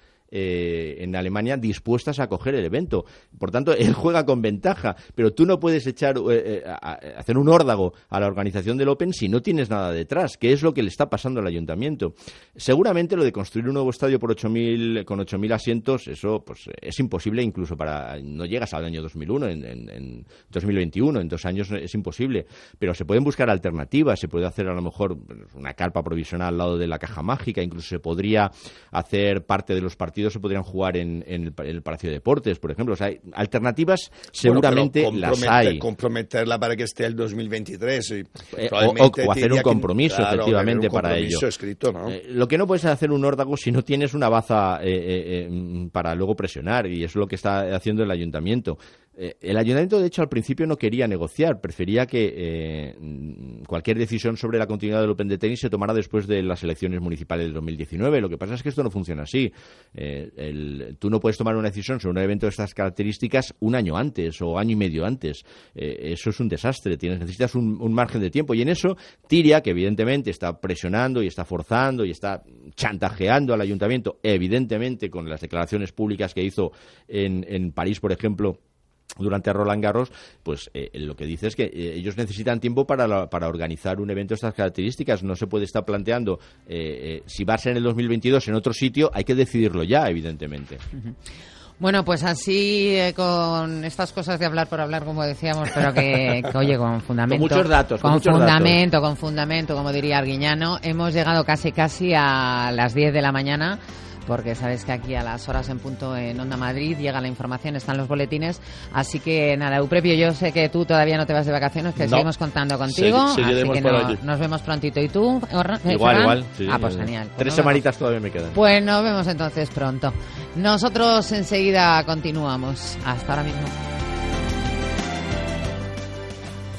Eh, en Alemania dispuestas a acoger el evento. Por tanto, él juega con ventaja, pero tú no puedes echar eh, a, a hacer un órdago a la organización del Open si no tienes nada detrás, que es lo que le está pasando al ayuntamiento. Seguramente lo de construir un nuevo estadio por ocho mil, con ocho mil asientos, eso pues es imposible, incluso para... no llegas al año dos mil uno, en, en, en dos mil veintiuno, en dos años es imposible, pero se pueden buscar alternativas, se puede hacer a lo mejor una carpa provisional al lado de la Caja Mágica, incluso se podría hacer parte de los partidos se podrían jugar en, en, el, en el Palacio de Deportes, por ejemplo. O sea, hay alternativas seguramente bueno, las hay. Comprometerla para que esté el dos mil veintitrés. Y eh, o, o, o hacer un compromiso, que, claro, efectivamente, un compromiso para ello. Escrito, ¿no? Eh, lo que no puedes es hacer un órdago si no tienes una baza eh, eh, eh, para luego presionar, y eso es lo que está haciendo el ayuntamiento. Eh, el ayuntamiento, de hecho, al principio no quería negociar, prefería que eh, cualquier decisión sobre la continuidad del Open de tenis se tomara después de las elecciones municipales del dos mil diecinueve. Lo que pasa es que esto no funciona así. Eh, el, tú no puedes tomar una decisión sobre un evento de estas características un año antes o año y medio antes. Eh, eso es un desastre. Tienes, necesitas un, un margen de tiempo, y en eso Tiriac, que evidentemente está presionando y está forzando y está chantajeando al ayuntamiento, evidentemente con las declaraciones públicas que hizo en, en París, por ejemplo, durante Roland Garros, pues eh, lo que dice es que eh, ellos necesitan tiempo para, la, para organizar un evento de estas características. No se puede estar planteando eh, eh, si va a ser en el dos mil veintidós en otro sitio, hay que decidirlo ya, evidentemente. Uh-huh. Bueno, pues así, eh, con estas cosas de hablar por hablar, como decíamos, pero que, que oye, con fundamento. Con muchos datos. Con, con muchos fundamento, datos. con fundamento, como diría Arguiñano. Hemos llegado casi, casi a las diez de la mañana. Porque sabes que aquí a las horas en punto en Onda Madrid llega la información, están los boletines. Así que nada, Euprepio, yo sé que tú todavía no te vas de vacaciones, que no. seguimos contando contigo. Sí, así que no, allí. Nos vemos prontito. ¿Y tú? Igual, igual. Sí, ah, pues genial. Pues Tres semanitas todavía me quedan. Pues nos vemos entonces pronto. Nosotros enseguida continuamos. Hasta ahora mismo.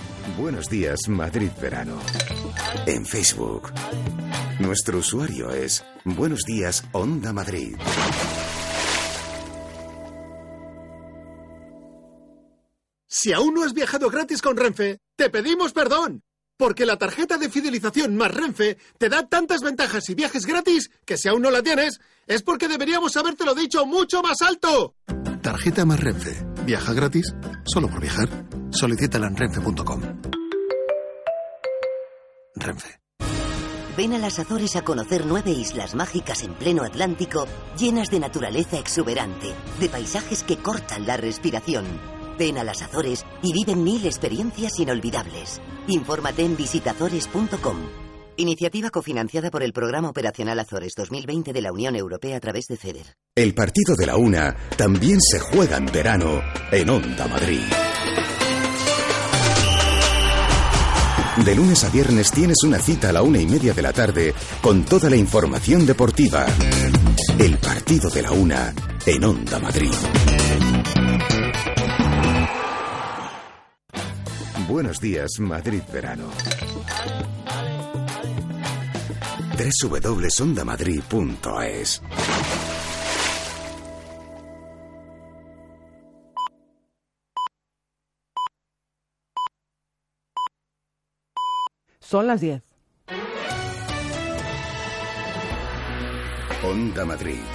Buenos días, Madrid Verano. En Facebook. Nuestro usuario es Buenos días, Onda Madrid. Si aún no has viajado gratis con Renfe, te pedimos perdón. Porque la tarjeta de fidelización más Renfe te da tantas ventajas y viajes gratis que si aún no la tienes, es porque deberíamos habértelo dicho mucho más alto. Tarjeta más Renfe. Viaja gratis solo por viajar. Solicítala en renfe punto com. Renfe. Ven a las Azores a conocer nueve islas mágicas en pleno Atlántico, llenas de naturaleza exuberante, de paisajes que cortan la respiración. Ven a las Azores y vive mil experiencias inolvidables. Infórmate en visita azores punto com. Iniciativa cofinanciada por el Programa Operacional Azores dos mil veinte de la Unión Europea a través de FEDER. El partido de la una también se juega en verano en Onda Madrid. De lunes a viernes tienes una cita a la una y media de la tarde con toda la información deportiva. El partido de la una en Onda Madrid. Buenos días, Madrid Verano. doble u doble u doble u punto onda madrid punto es. Son las diez. Onda Madrid.